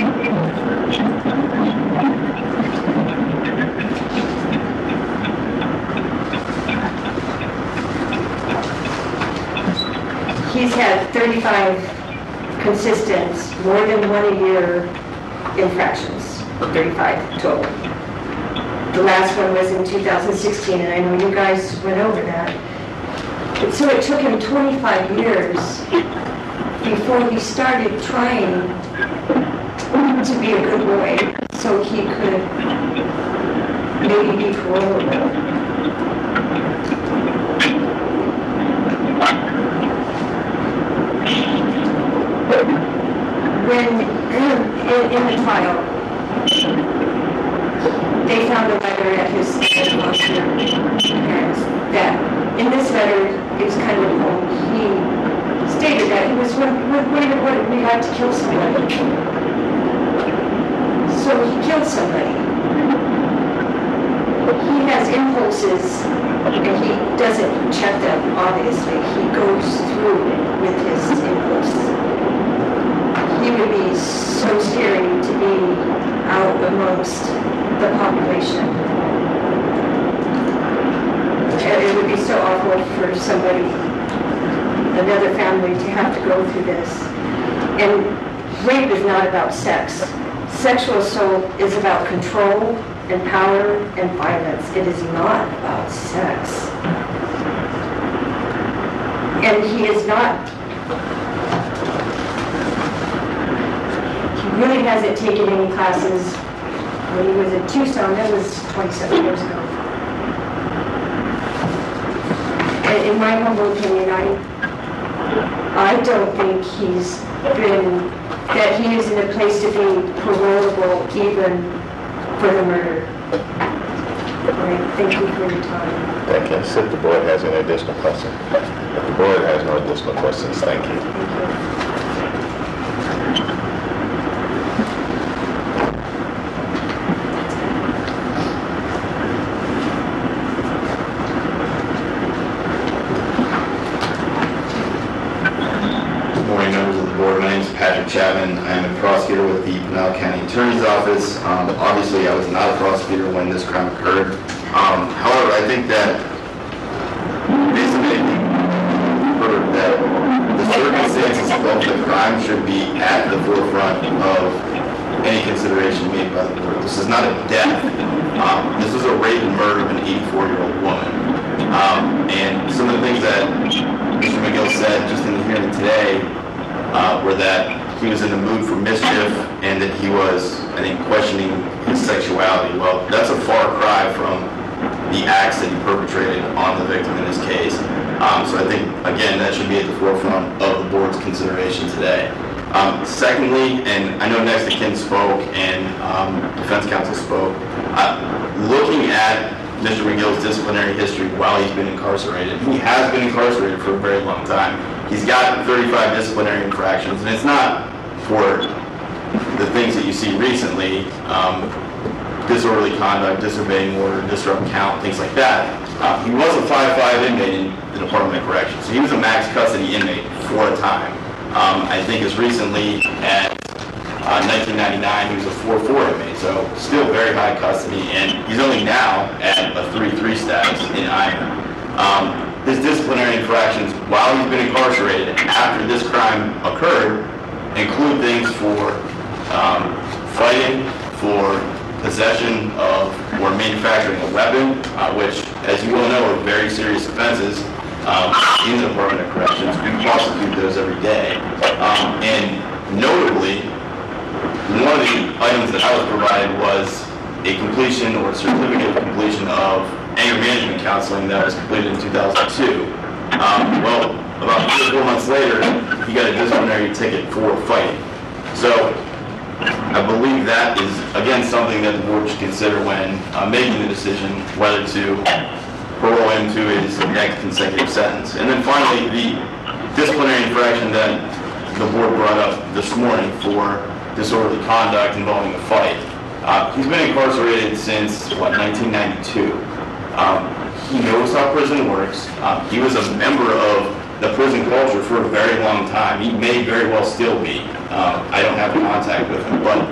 He's had thirty-five consistent, more than one a year infractions, thirty-five total. The last one was in two thousand sixteen, and I know you guys went over that. And so it took him twenty-five years before he started trying to be a good boy so he could maybe be parolable. When in, in the trial, they found a letter at his foster parents that, in this letter, it was kind of long. He stated that he was when, when, when, when we had to kill somebody. So he killed somebody. He has impulses, and he doesn't check them, obviously. He goes through with his impulse. He would be so scary to be out amongst the population. And it would be so awful for somebody, another family, to have to go through this. And rape is not about sex. Sexual assault is about control and power and violence. It is not about sex. And he is not really hasn't taken any classes. When he was in Tucson, that was twenty-seven years ago. And in my humble opinion, I, I don't think he's been, that he is in a place to be parolable even for the murder. All right, thank you for your time.
Thank you. See if the board has any additional questions. If the board has no additional questions, thank you.
Thank you.
Patrick Chapman. I am a prosecutor with the Pinal County Attorney's Office. Um, obviously, I was not a prosecutor when this crime occurred. Um, however, I think that basically heard that the circumstances of the crime should be at the forefront of any consideration made by the court. This is not a death. Um, this is a rape and murder of an eighty-four-year-old woman. Um, and some of the things that Mister McGill said just in the hearing today Uh, were that he was in the mood for mischief and that he was, I think, questioning his sexuality. Well, that's a far cry from the acts that he perpetrated on the victim in this case. Um, so I think, again, that should be at the forefront of the board's consideration today. Um, secondly, and I know next to Ken spoke and um, defense counsel spoke, uh, looking at Mister McGill's disciplinary history while he's been incarcerated, he has been incarcerated for a very long time. He's got thirty-five disciplinary infractions, and it's not for the things that you see recently, um, disorderly conduct, disobeying order, disrupt count, things like that. Uh, he was a five five inmate in the Department of Corrections, so he was a max custody inmate for a time. Um, I think as recently as uh, nineteen ninety-nine, he was a four four inmate, so still very high custody, and he's only now at a three three status in I M. Um, his disciplinary infractions while he's been incarcerated after this crime occurred include things for um, fighting, for possession of or manufacturing a weapon, uh, which, as you all know, are very serious offenses um, in the Department of Corrections. We prosecute those every day. Um, and notably, one of the items that I was provided was a completion or a certificate of completion of anger management counseling that was completed in two thousand two. Um, well, about three or four months later, he got a disciplinary ticket for fighting. So I believe that is, again, something that the board should consider when uh, making the decision whether to parole him to his next consecutive sentence. And then finally, the disciplinary infraction that the board brought up this morning for disorderly conduct involving a fight. Uh, he's been incarcerated since, what, nineteen ninety-two. Um, he knows how prison works. Um, he was a member of the prison culture for a very long time. He may very well still be. Um, I don't have contact with him, but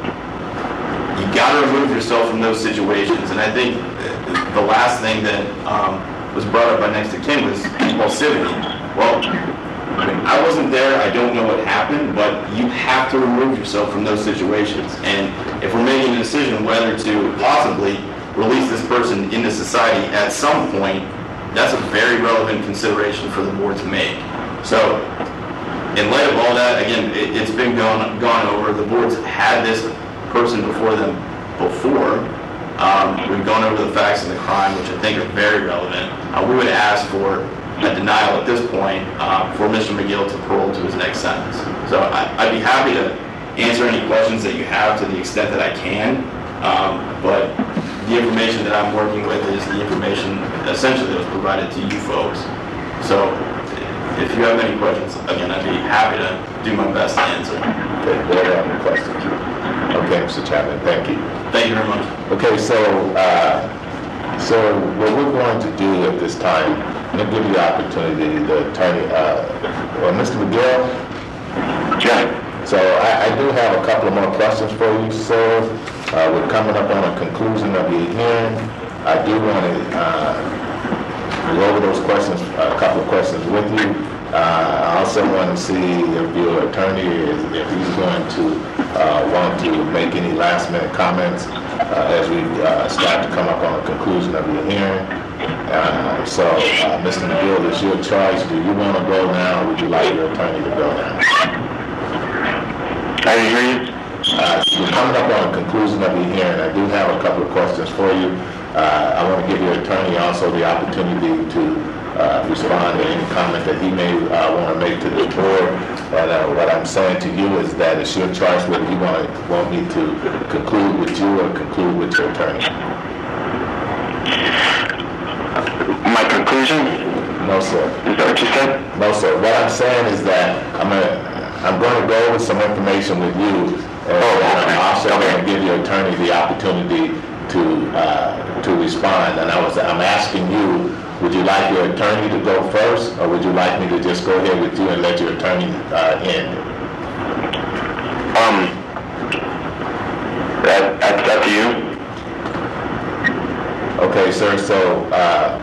you got to remove yourself from those situations. And I think the last thing that um, was brought up by next to Ken was impulsivity. Well, I mean, I wasn't there. I don't know what happened, but you have to remove yourself from those situations. And if we're making a decision whether to possibly release this person into society at some point, that's a very relevant consideration for the board to make. So, in light of all that, again, it, it's been gone, gone over. The board's had this person before them before. Um, we've gone over the facts of the crime, which I think are very relevant. Uh, we would ask for a denial at this point uh, for Mister McGill to parole to his next sentence. So I, I'd be happy to answer any questions that you have to the extent that I can, um, but the information that I'm working with is the information essentially that was provided to you folks. So if you have any questions, again, I'd be happy to do my best to answer.
Okay, board have any questions? Okay, Mister Chapman, thank you.
Thank you very much.
Okay, so uh, so what we're going to do at this time, I'm going to give you the opportunity, the attorney, uh, well, Mister McGill.
Yeah.
So I, I do have a couple of more questions for you, sir. Uh, we're coming up on a conclusion of your hearing. I do want to uh, go over those questions, a couple of questions with you. Uh, I also want to see if your attorney is, if he's going to uh, want to make any last minute comments uh, as we uh, start to come up on a conclusion of your hearing. Uh, so, uh, Mister McGill, it's your choice. Do you want to go now, or would you like your attorney to go now?
I hear you.
Uh, we're coming up on a conclusion of your hearing. I do have a couple of questions for you. Uh, I want to give your attorney also the opportunity to uh, respond to any comment that he may uh, want to make to the board. But uh, what I'm saying to you is that it's your choice whether you want to, want me to conclude with you or conclude with your attorney.
My conclusion?
No, sir.
Is that what you said?
No, sir. What I'm saying is that I'm gonna, I'm going to go over some information with you, and
Oh, okay.
I'm also
Okay.
going to give your attorney the opportunity to uh, to respond. And I was, I'm asking you, would you like your attorney to go first, or would you like me to just go ahead with you and let your attorney uh, end?
Um, that, that's up to you.
Okay, sir. So uh,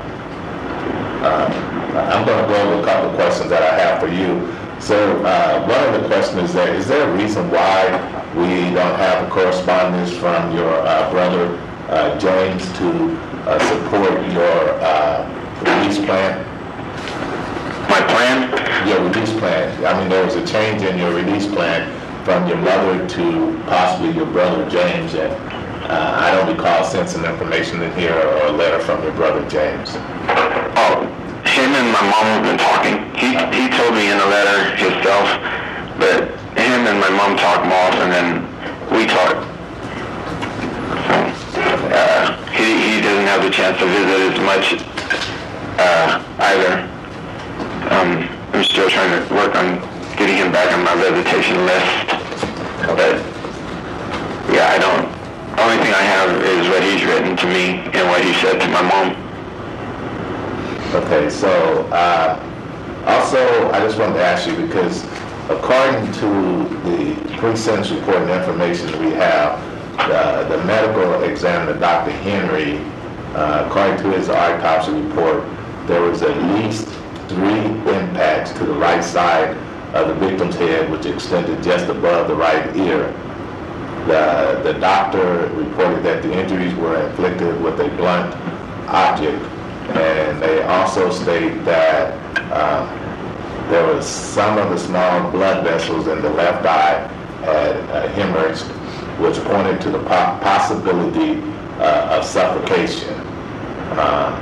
uh, I'm going to go over a couple of questions that I have for you. So uh, one of the questions is that, is there a reason why we don't have a correspondence from your uh, brother uh, James to uh, support your uh, release plan?
My plan?
Your release plan. I mean, there was a change in your release plan from your mother to possibly your brother James, and uh, I don't recall seeing some information in here or a letter from your brother James.
Oh, him and my mom have been talking. He he told me in a letter himself, but him and my mom talk more often than we talk. So uh, he he doesn't have the chance to visit as much uh, either. Um, I'm still trying to work on getting him back on my visitation list, but yeah, I don't. The only thing I have is what he's written to me and what he said to my mom.
Okay, so uh, also I just wanted to ask you, because according to the pre-sentence report and information that we have, uh, the medical examiner, Doctor Henry, uh, according to his autopsy report, there was at least three impacts to the right side of the victim's head, which extended just above the right ear. The, the doctor reported that the injuries were inflicted with a blunt object, and they also state that um, there was some of the small blood vessels in the left eye had uh, hemorrhaged, which pointed to the po- possibility uh, of suffocation. Uh,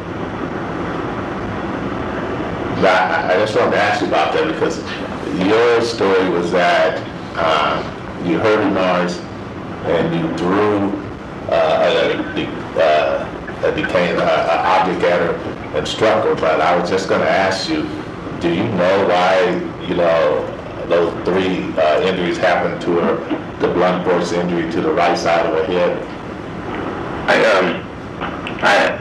I, I just wanted to ask you about that, because your story was that um, you heard a noise and you threw uh, a, uh, a decaying uh, object at her and struck her. But I was just going to ask you, do you know why, you know, those three uh, injuries happened to her? The blunt force injury to the right side of her head.
I um, I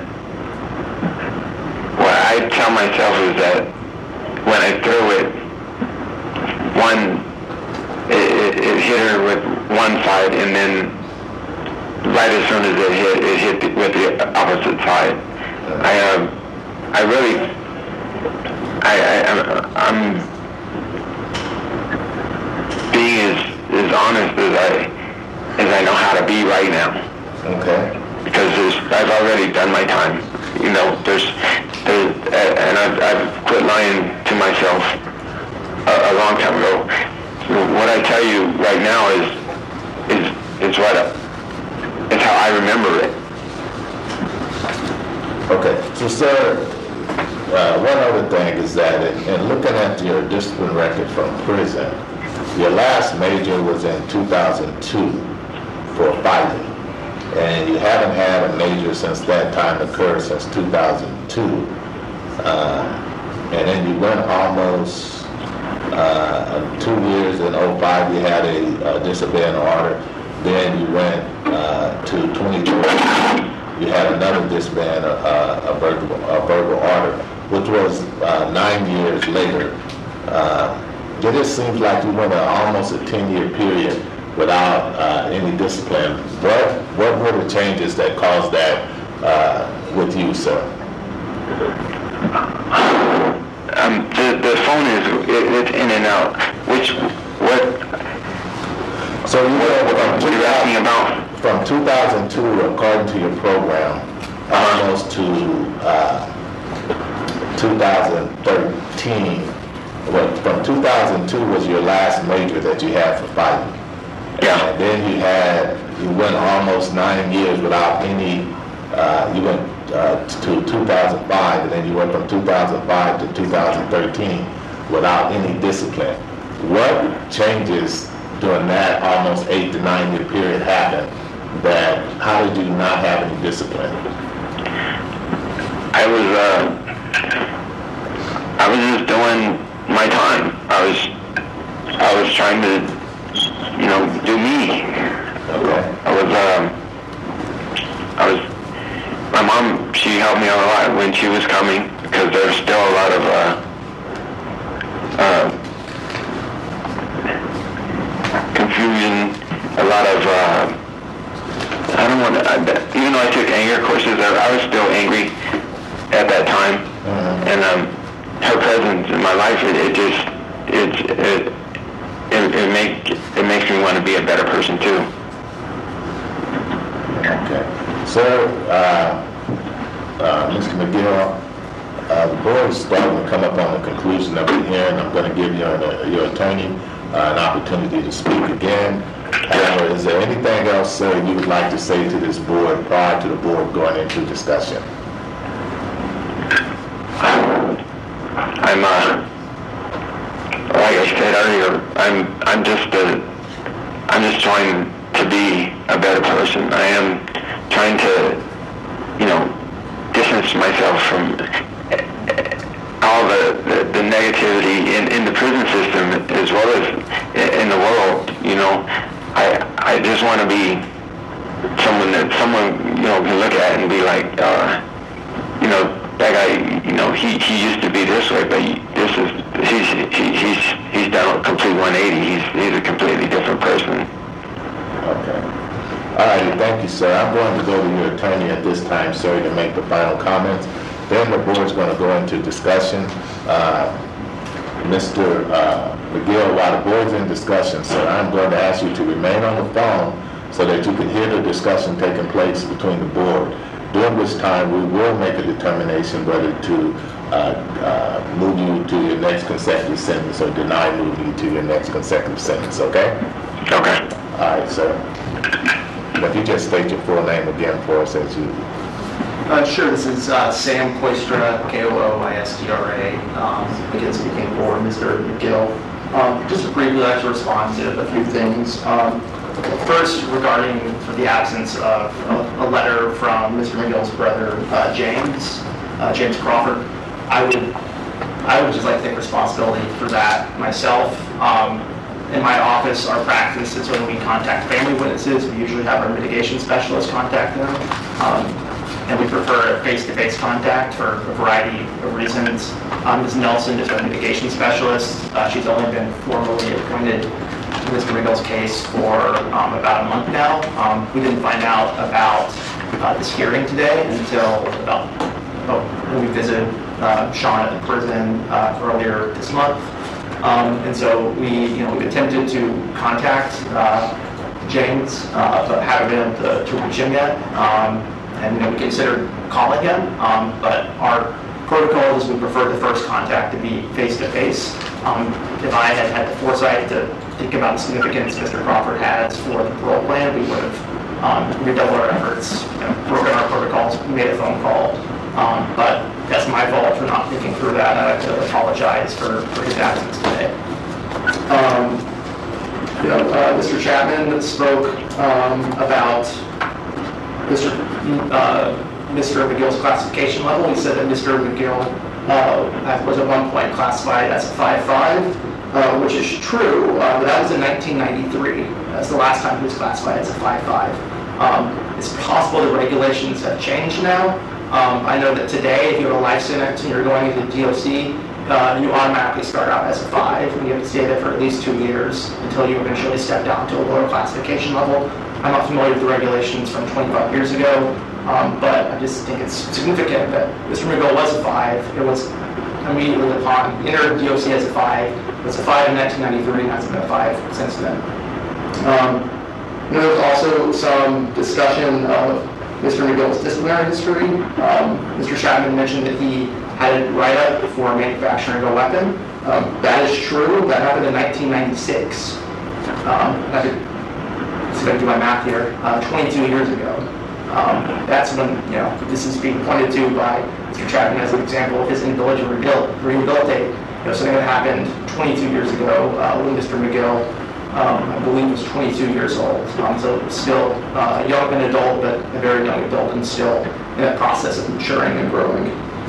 what I tell myself is that when I threw it, one it, it, it hit her with one side, and then right as soon as it hit, it hit the, with the opposite side. I um, I really, I, I I'm, I'm being as as honest as I as I know how to be right now.
Okay.
Because there's, I've already done my time. You know, there's, there's and I've, I've quit lying to myself a, a long time ago. What I tell you right now is is is what it's how I remember it.
Okay. So, sir, uh, one other thing is that in, in looking at your discipline record from prison, your last major was in two thousand two for fighting, and you haven't had a major since that time occurred, since two thousand two. Uh, and then you went almost uh, two years in oh five, you had a, a disobeying order. Then you went uh, to twenty twenty, you had another disobeying uh, a, verbal, a verbal order, which was uh, nine years later. Uh, It just seems like you went a, almost a ten-year period without uh, any discipline. What what were the changes that caused that uh, with you, sir?
Um, the the phone is it, it's in and out. Which what?
So you went from
What are you asking about?
From two thousand two, according to your program, almost to uh, two thousand thirteen. Well, from two thousand two was your last major that you had for fighting.
Yeah.
And then you had, you went almost nine years without any, uh, you went uh, to two thousand five, and then you went from two thousand five to two thousand thirteen without any discipline. What changes during that almost eight to nine year period happened that, how did you not have any discipline?
I was, uh, I was just doing my time. I was, I was trying to, you know, do me.
Okay.
I was, um, I was, my mom, she helped me out a lot when she was coming, because there's still a lot of, uh, uh, confusion, a lot of, uh, I don't want to, I, even though I took anger courses, I, I was still angry at that time.
Mm-hmm.
And, um, her presence in my life, it, it just, it, it, it, it, make, it makes me want to be a better person too.
Okay. Sir, uh, uh, Mister McGill, uh, the board is starting to come up on the conclusion of the hearing. I'm going to give your, uh, your attorney uh, an opportunity to speak again. However, is there anything else, sir, you would like to say to this board prior to the board going into discussion?
I'm, uh, like I said earlier, I'm, I'm just a, I'm just trying to be a better person. I am trying to, you know, distance myself from all the, the, the negativity in, in the prison system as well as in the world, you know. I, I just want to be someone that someone, you know, can look at and be like, uh, you know, that guy, you know, he, he used to be this way, but this is, he's, he, he's, he's done a complete one eighty. He's, he's a completely different person.
Okay. All right, thank you, sir. I'm going to go to your attorney at this time, sir, to make the final comments. Then the board's going to go into discussion. Uh, Mister Uh, McGill, while the board's in discussion, sir, I'm going to ask you to remain on the phone so that you can hear the discussion taking place between the board. During which time, we will make a determination whether to uh, uh, move you to your next consecutive sentence or deny moving you to your next consecutive sentence, okay?
Okay.
All right, sir. If you just state your full name again for us as you...
Uh, sure, this is uh, Sam Koistra, K O O I S T R A, um, again speaking for Mister McGill. Um, just to briefly like to respond to a few things. Um, first, regarding the absence of a, a letter from Mister McGill's brother, uh, James, uh, James Crawford, I would, I would just like to take responsibility for that myself. Um, in my office, our practice is when we contact family witnesses, we usually have our mitigation specialist contact them. Um, and we prefer a face-to-face contact for a variety of reasons. Um, Miz Nelson is our mitigation specialist. Uh, she's only been formally appointed to Mister McGill's case for um, about a month now. Um, we didn't find out about uh, this hearing today until about oh, when we visited uh, Sean at the prison uh, earlier this month. Um, and so we, you know, we've attempted to contact uh, James, uh, but haven't been able to, to reach him yet. Um, and you know, we considered calling him, um, but our protocol is we prefer the first contact to be face-to-face. Um, if I had had the foresight to think about the significance Mister Crawford has for the parole plan, we would have um, redoubled our efforts, you know, broken our protocols, made a phone call. Um, but that's my fault for not thinking through that. I'd like to apologize for, for his absence today. Um, you know, uh, Mister Chapman spoke um, about Mister Uh, Mister McGill's classification level. He said that Mister McGill uh, was at one point classified as a five five, uh, which is true, uh, but that was in nineteen ninety-three. That's the last time he was classified as a five five. Um, it's possible the regulations have changed now. Um, I know that today, if you have a life sentence and you're going into D O C, uh, you automatically start out as a five, and you have to stay there for at least two years until you eventually step down to a lower classification level. I'm not familiar with the regulations from twenty-five years ago, um, but I just think it's significant that Mister McGill was a five. It was immediately upon he entered D O C as a five. It was a five in nineteen ninety-three, and hasn't been a five since then. Um, you know, there's also some discussion of Mister McGill's disciplinary history. Um, Mister Chapman mentioned that he had a write-up for manufacturing a weapon. Um, that is true. That happened in nineteen ninety-six. Um, I could see if I can do my math here. Uh, twenty-two years ago. Um, that's when, you know, this is being pointed to by Mister Chapman as an example of his inability to rehabilitate. You know, something that happened twenty-two years ago uh, when Mister McGill, um, I believe, was twenty-two years old. Um, so still uh, a young an adult, but a very young adult, and still in that process of maturing and growing.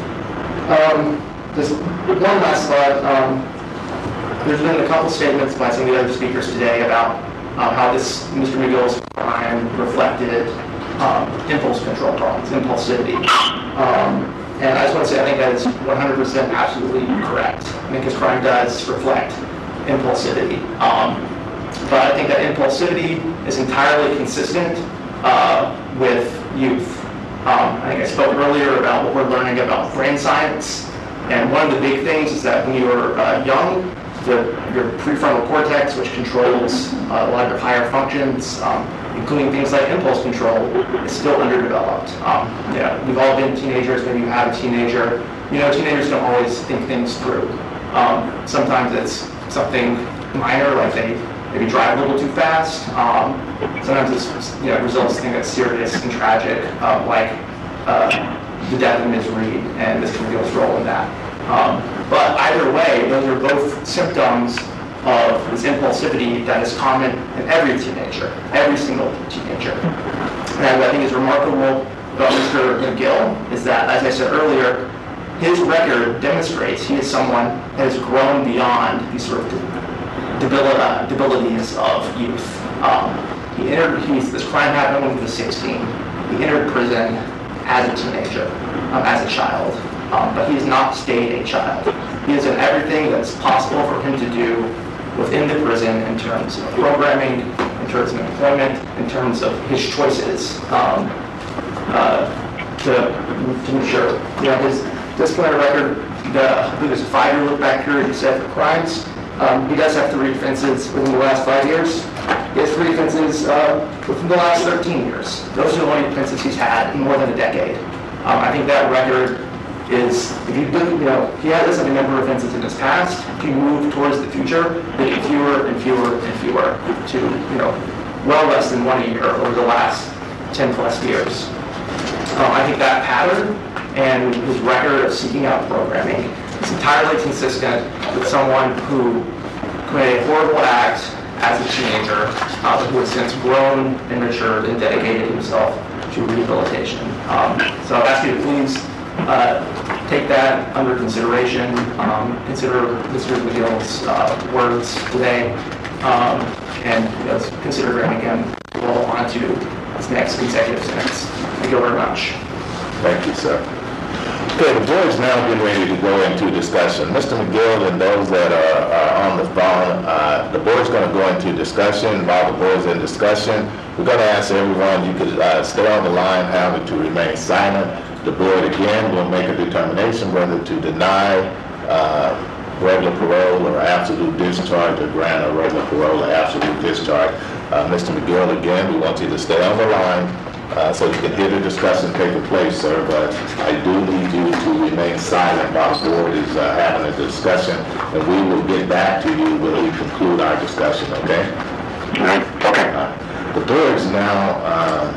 Um, just one last thought. Um, there's been a couple statements by some of the other speakers today about uh, how this Mister McGill's crime reflected um, impulse control problems, impulsivity. Um, and I just want to say I think that is one hundred percent absolutely correct. I think his crime does reflect impulsivity. Um, but I think that impulsivity is entirely consistent uh, with youth. Um, I think I spoke earlier about what we're learning about brain science, and one of the big things is that when you're uh, young, the, your prefrontal cortex, which controls uh, a lot of your higher functions, um, including things like impulse control, is still underdeveloped. Um, yeah, we've all been teenagers, maybe you have a teenager. You know, teenagers don't always think things through. Um, sometimes it's something minor, like they maybe drive a little too fast. Um, sometimes it's, you know, results in something that's serious and tragic, uh, like uh, the death of Miz Reed and Mister McGill's role in that. Um, but either way, those are both symptoms of this impulsivity that is common in every teenager, every single teenager. And what I think is remarkable about Mister McGill is that, as I said earlier, his record demonstrates he is someone that has grown beyond these sort of debil- uh, debilities of youth. Um, he entered, he's, this crime happened when he was sixteen. He entered prison as a teenager, um, as a child, um, but he has not stayed a child. He has done everything that's possible for him to do within the prison in terms of programming, in terms of employment, in terms of his choices um, uh, to, to ensure, you know, his disciplinary record. The, I think there's a five-year look-back period he said for crimes. Um, he does have three offenses within the last five years. He has three offenses uh, within the last thirteen years. Those are the only offenses he's had in more than a decade. Um, I think that record is, if you look, you know, he has a number of offenses in his past. If you move towards the future, they get fewer and fewer and fewer to, you know, well less than one a year over the last ten plus years. Um, I think that pattern and his record of seeking out programming is entirely consistent with someone who committed a horrible act as a teenager, uh, but who has since grown and matured and dedicated himself to rehabilitation. Um, so I ask you to please uh, take that under consideration. Um, consider Mister McGill's uh, words today, um, and you know, consider Graham again roll on to his next consecutive sentence. Thank you very much.
Thank you, sir. Okay, the board's now getting ready to go into discussion. Mister McGill and those that are, are on the phone, uh, the board's going to go into discussion. While the board's in discussion, we're going to ask everyone, you could uh, stay on the line, having to remain silent. The board again will make a determination whether to deny uh, regular parole or absolute discharge, or grant a regular parole or absolute discharge. Uh, Mister McGill, again, we want you to stay on the line uh, so you can hear the discussion taking place, sir, but I do need you to remain silent while the board is uh, having a discussion, and we will get back to you when we conclude our discussion, okay?
Okay.
Uh, the board is now uh,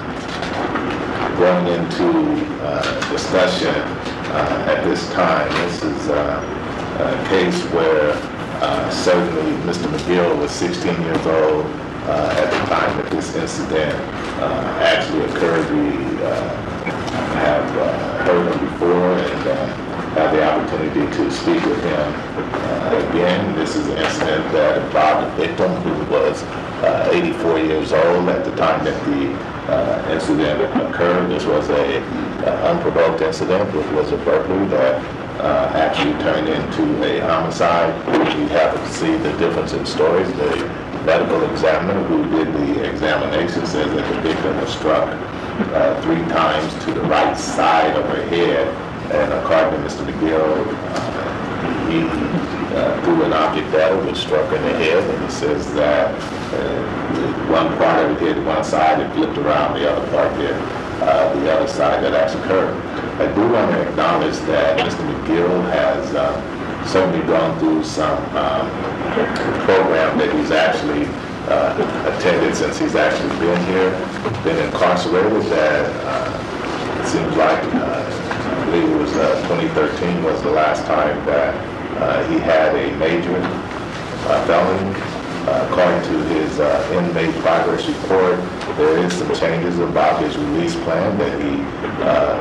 going into uh, discussion uh, at this time. This is uh, a case where uh, certainly Mister McGill was sixteen years old uh, at the time that this incident uh, actually occurred. We uh, have uh, heard him before and uh, had the opportunity to speak with him uh, again. This is an incident that involved a victim who was uh, eighty-four years old at the time that the uh, incident occurred. This was a uh, unprovoked incident, which was a burglary that uh, actually turned into a homicide. We happen to see the difference in stories. The medical examiner who did the examination says that the victim was struck uh, three times to the right side of her head, and according to Mister McGill, uh, he uh, threw an object at her which struck her in the head, and he says that uh, one part of it hit one side and flipped around, the other part hit uh, the other side that actually occurred. I do want to acknowledge that Mister McGill has uh, certainly gone through some um, program that he's actually uh, attended since he's actually been here, been incarcerated. That uh, it seems like uh, I believe it was uh, twenty thirteen was the last time that uh, he had a major uh, felony. Uh, according to his uh, inmate progress report, there is some changes about his release plan that he uh,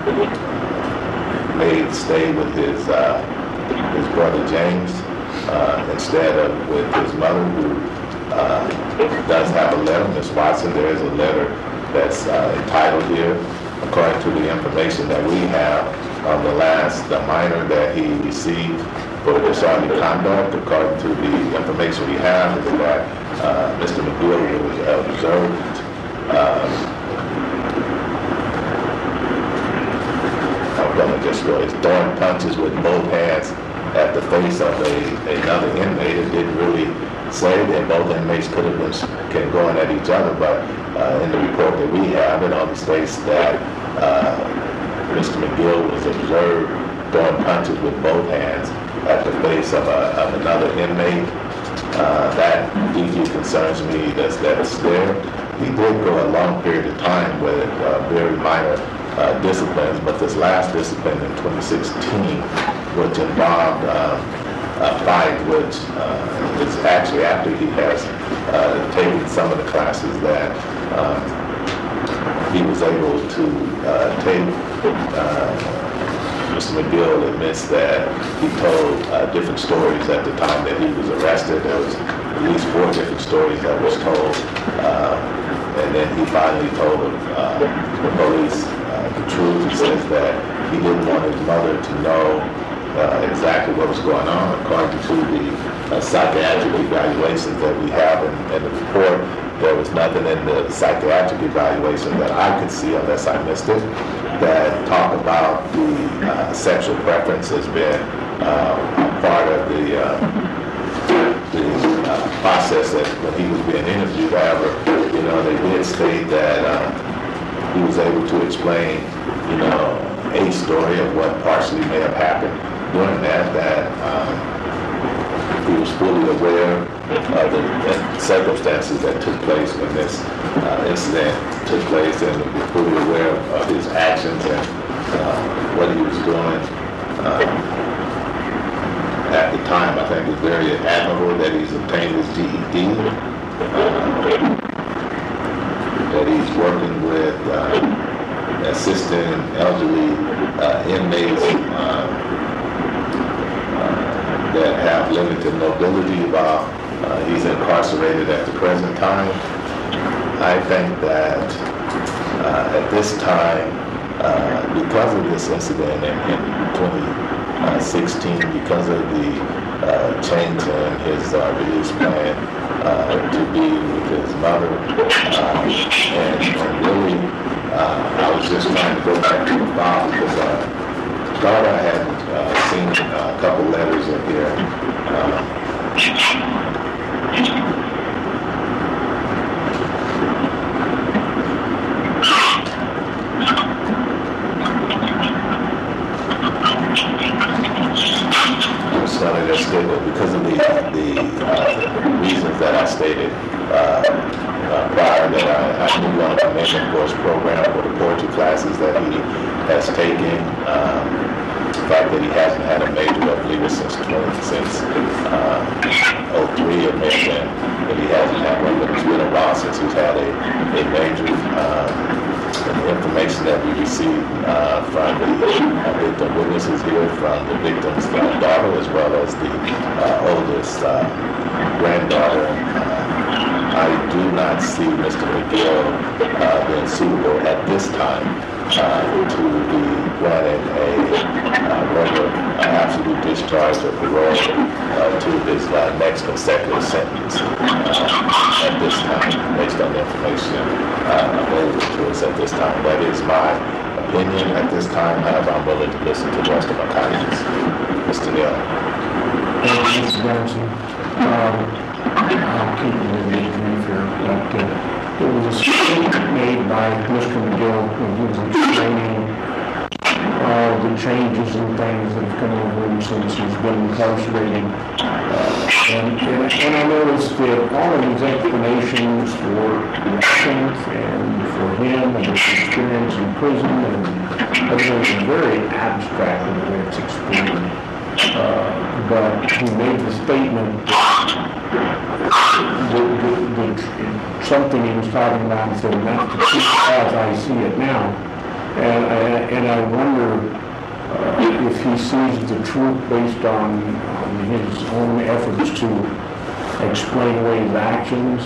made stay with his uh, his brother James uh, instead of with his mother, who uh, does have a letter. Miz Watson, there is a letter that's uh, entitled here, according to the information that we have on the last the minor that he received for disorderly conduct. According to the information we have, is that uh, Mister McGill was observed uh, I'm going to just go, it's throwing punches with both hands at the face of a, another inmate. It didn't really say that both inmates could have been can going at each other, but uh, in the report that we have, it only states that uh, Mister McGill was observed throwing punches with both hands at the face of, a, of another inmate. Uh, that deeply concerns me. That's that's there. He did go a long period of time with uh, very minor uh, disciplines, but this last discipline in twenty sixteen which involved uh, a fight, which uh, is actually after he has uh, taken some of the classes that um, he was able to uh, take. Uh, Mister McGill admits that he told uh, different stories at the time that he was arrested. There was at least four different stories that was told. Uh, and then he finally told uh, the police uh, the truth. He says that he didn't want his mother to know uh, exactly what was going on. According to the uh, psychiatric evaluations that we have in, in the report, there was nothing in the psychiatric evaluation that I could see, unless I missed it, that talk about the uh, sexual preference as being uh, part of the, uh, the uh, process that when he was being interviewed. However, you know, they did state that uh, he was able to explain, you know, a story of what partially may have happened during that, that um, he was fully aware of the circumstances that took place when this uh, incident took place, and was fully aware of his actions and uh, what he was doing uh, at the time. I think it's very admirable that he's obtained his G E D, uh, that he's working with uh, assisting elderly uh, inmates uh, uh, that have limited mobility while uh, he's incarcerated at the present time. I think that uh, at this time, uh, because of this incident in, in twenty sixteen, because of the uh, change in his uh, release plan uh, to be with his mother, uh, and, and really, uh, I was just trying to go back to the file because I thought I had uh, seen a couple letters in here. Uh, I just stated because of the, the uh, reasons that I stated uh, uh, prior, that I, I knew on the Commission Course program for the poetry classes that he has taken. Um, the fact that he hasn't had a major, I believe, since twenty, since uh, oh three, it may have been, but he hasn't had one, but it's been a while since he's had a, a major. Uh, the information that we received uh, from the uh, victim witnesses here, from the victim's uh, daughter, as well as the uh, oldest uh, granddaughter. Uh, I do not see Mister McGill uh, being suitable at this time uh, to be granted a uh, regular uh, absolute discharge or parole uh, to his uh, next consecutive sentence uh, at this time, based on the information uh, available to us at this time. That is my opinion at this time. However, I'm willing to listen to the rest of my colleagues. Mister Neal.
Thank you, Mister Johnson. Um, I'll keep it with me brief here, but uh, it was a statement made by Mister McGill when he was explaining all the changes and things that have come over him since he's been incarcerated. Uh, and, and, and I noticed that all of his explanations for the actions and for him and his experience in prison and everything was very abstract in the way it's explained. Uh, but he made the statement that, that, that, that something he was talking about, so not the truth as I see it now. And I, and I wonder uh, if he sees the truth based on, on his own efforts to explain away his actions.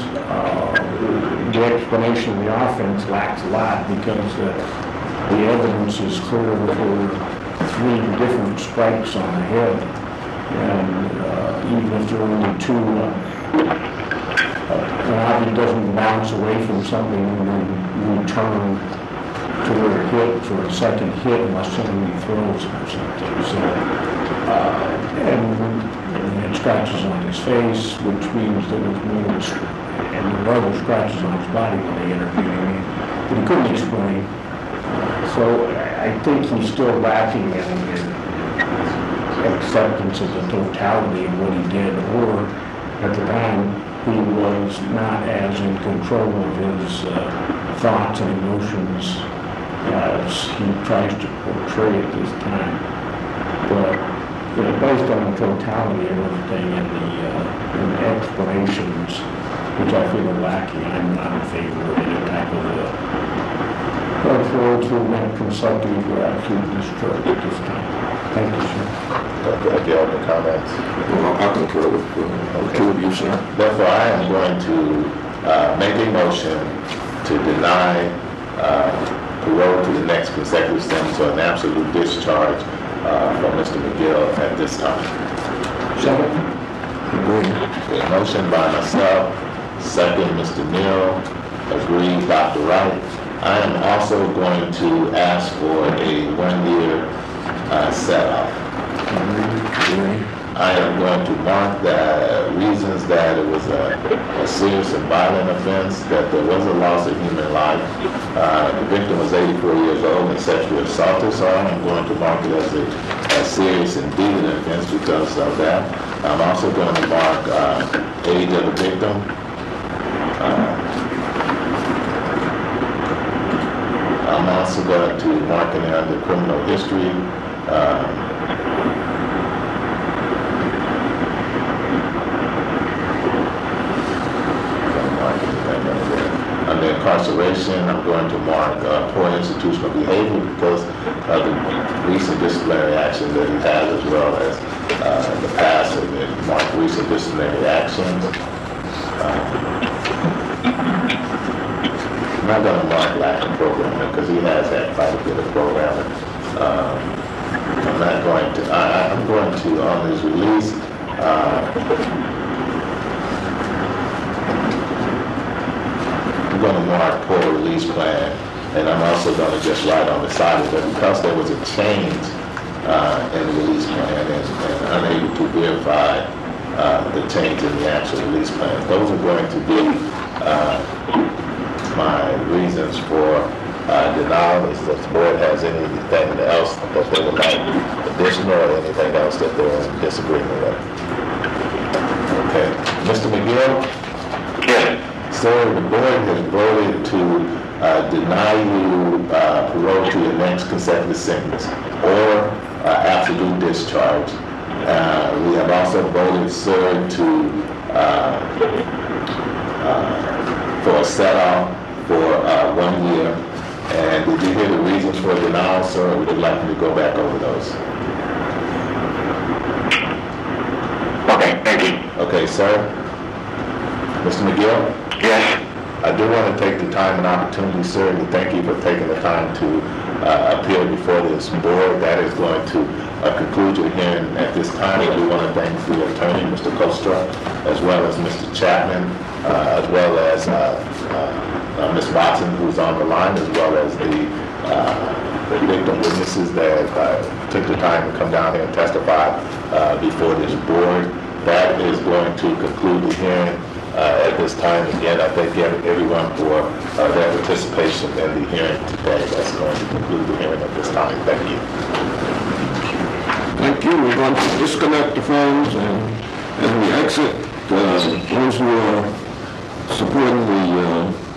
Uh, the explanation of the offense lacks a lot because uh, the evidence is clear for three different strikes on the head. And uh, even if there are only two, uh, uh, an object doesn't bounce away from something and then return to where it hit for a second hit unless somebody throws it or something. So, uh, and, and it scratches on his face, which means that it was more, and there were other scratches on his body when they interviewed him, but he couldn't explain. Uh, so I think he's still lacking in, in acceptance of the totality of what he did, or at the time he was not as in control of his uh, thoughts and emotions as he tries to portray at this time. But you know, based on the totality of everything and the, uh, and the explanations, which I feel are lacking, I'm not in favor of any type of, uh, going forward to event consecutive or active discharge at this time. Thank you, sir.
Okay, do you have any comments?
Well, I concur with uh, the two of you, sir.
Therefore, I am going to uh, make a motion to deny uh, parole to the next consecutive sentence or an absolute discharge uh, from Mister McGill at this time.
Second.
Agree.
A motion by myself, second Mister Neal, agreed Doctor Wright. I am also going to ask for a one-year uh, set-off. I am going to mark the reasons that it was a, a serious and violent offense, that there was a loss of human life. Uh, the victim was eighty-four years old and sexually assaulted, so I am going to mark it as a, a serious and deeded offense because of that. I'm also going to mark uh, age of the victim. Uh, I'm also going to mark it under criminal history. Um, Under incarceration, I'm going to mark uh, poor institutional behavior because of the recent disciplinary actions that he has, as well as uh, in the past have been marked recent disciplinary actions. Uh, I'm not going to mark lack of programming because he has had quite a bit of programming. Um, I'm not going to, I, I'm going to, on his release, uh, I'm going to mark poor release plan, and I'm also going to just write on the side of it because there was a change uh, in the release plan and, and unable to verify uh, the change in the actual release plan. Those are going to be uh, my reasons for uh, denial. If the board has anything else that they would like additional or anything else that they're in disagreement with. Okay. Mister McGill?
Yes.
Sir, the board has voted to uh, deny you uh, parole to your next consecutive sentence or uh, absolute discharge. Uh, we have also voted, sir, to uh, uh, for a set-off for uh, one year. And did you hear the reasons for denial, sir, or would you like me to go back over those?
Okay, thank you.
Okay, sir. Mister McGill?
Yes.
I do want to take the time and opportunity, sir, to thank you for taking the time to uh, appear before this board. That is going to uh, conclude your hearing at this time. I do want to thank the attorney, Mister Kostra, as well as Mister Chapman, uh, as well as uh, uh, uh, Miz Watson, who's on the line, as well as the, uh, the victim witnesses that uh, took the time to come down here and testify uh, before this board. That is going to conclude the hearing. Uh, at this time, again, I thank everyone for uh, their participation in the hearing today. That's going to conclude the hearing at this time. Thank you.
Thank you. We're going to disconnect the phones and as we exit, uh, those who are supporting the uh,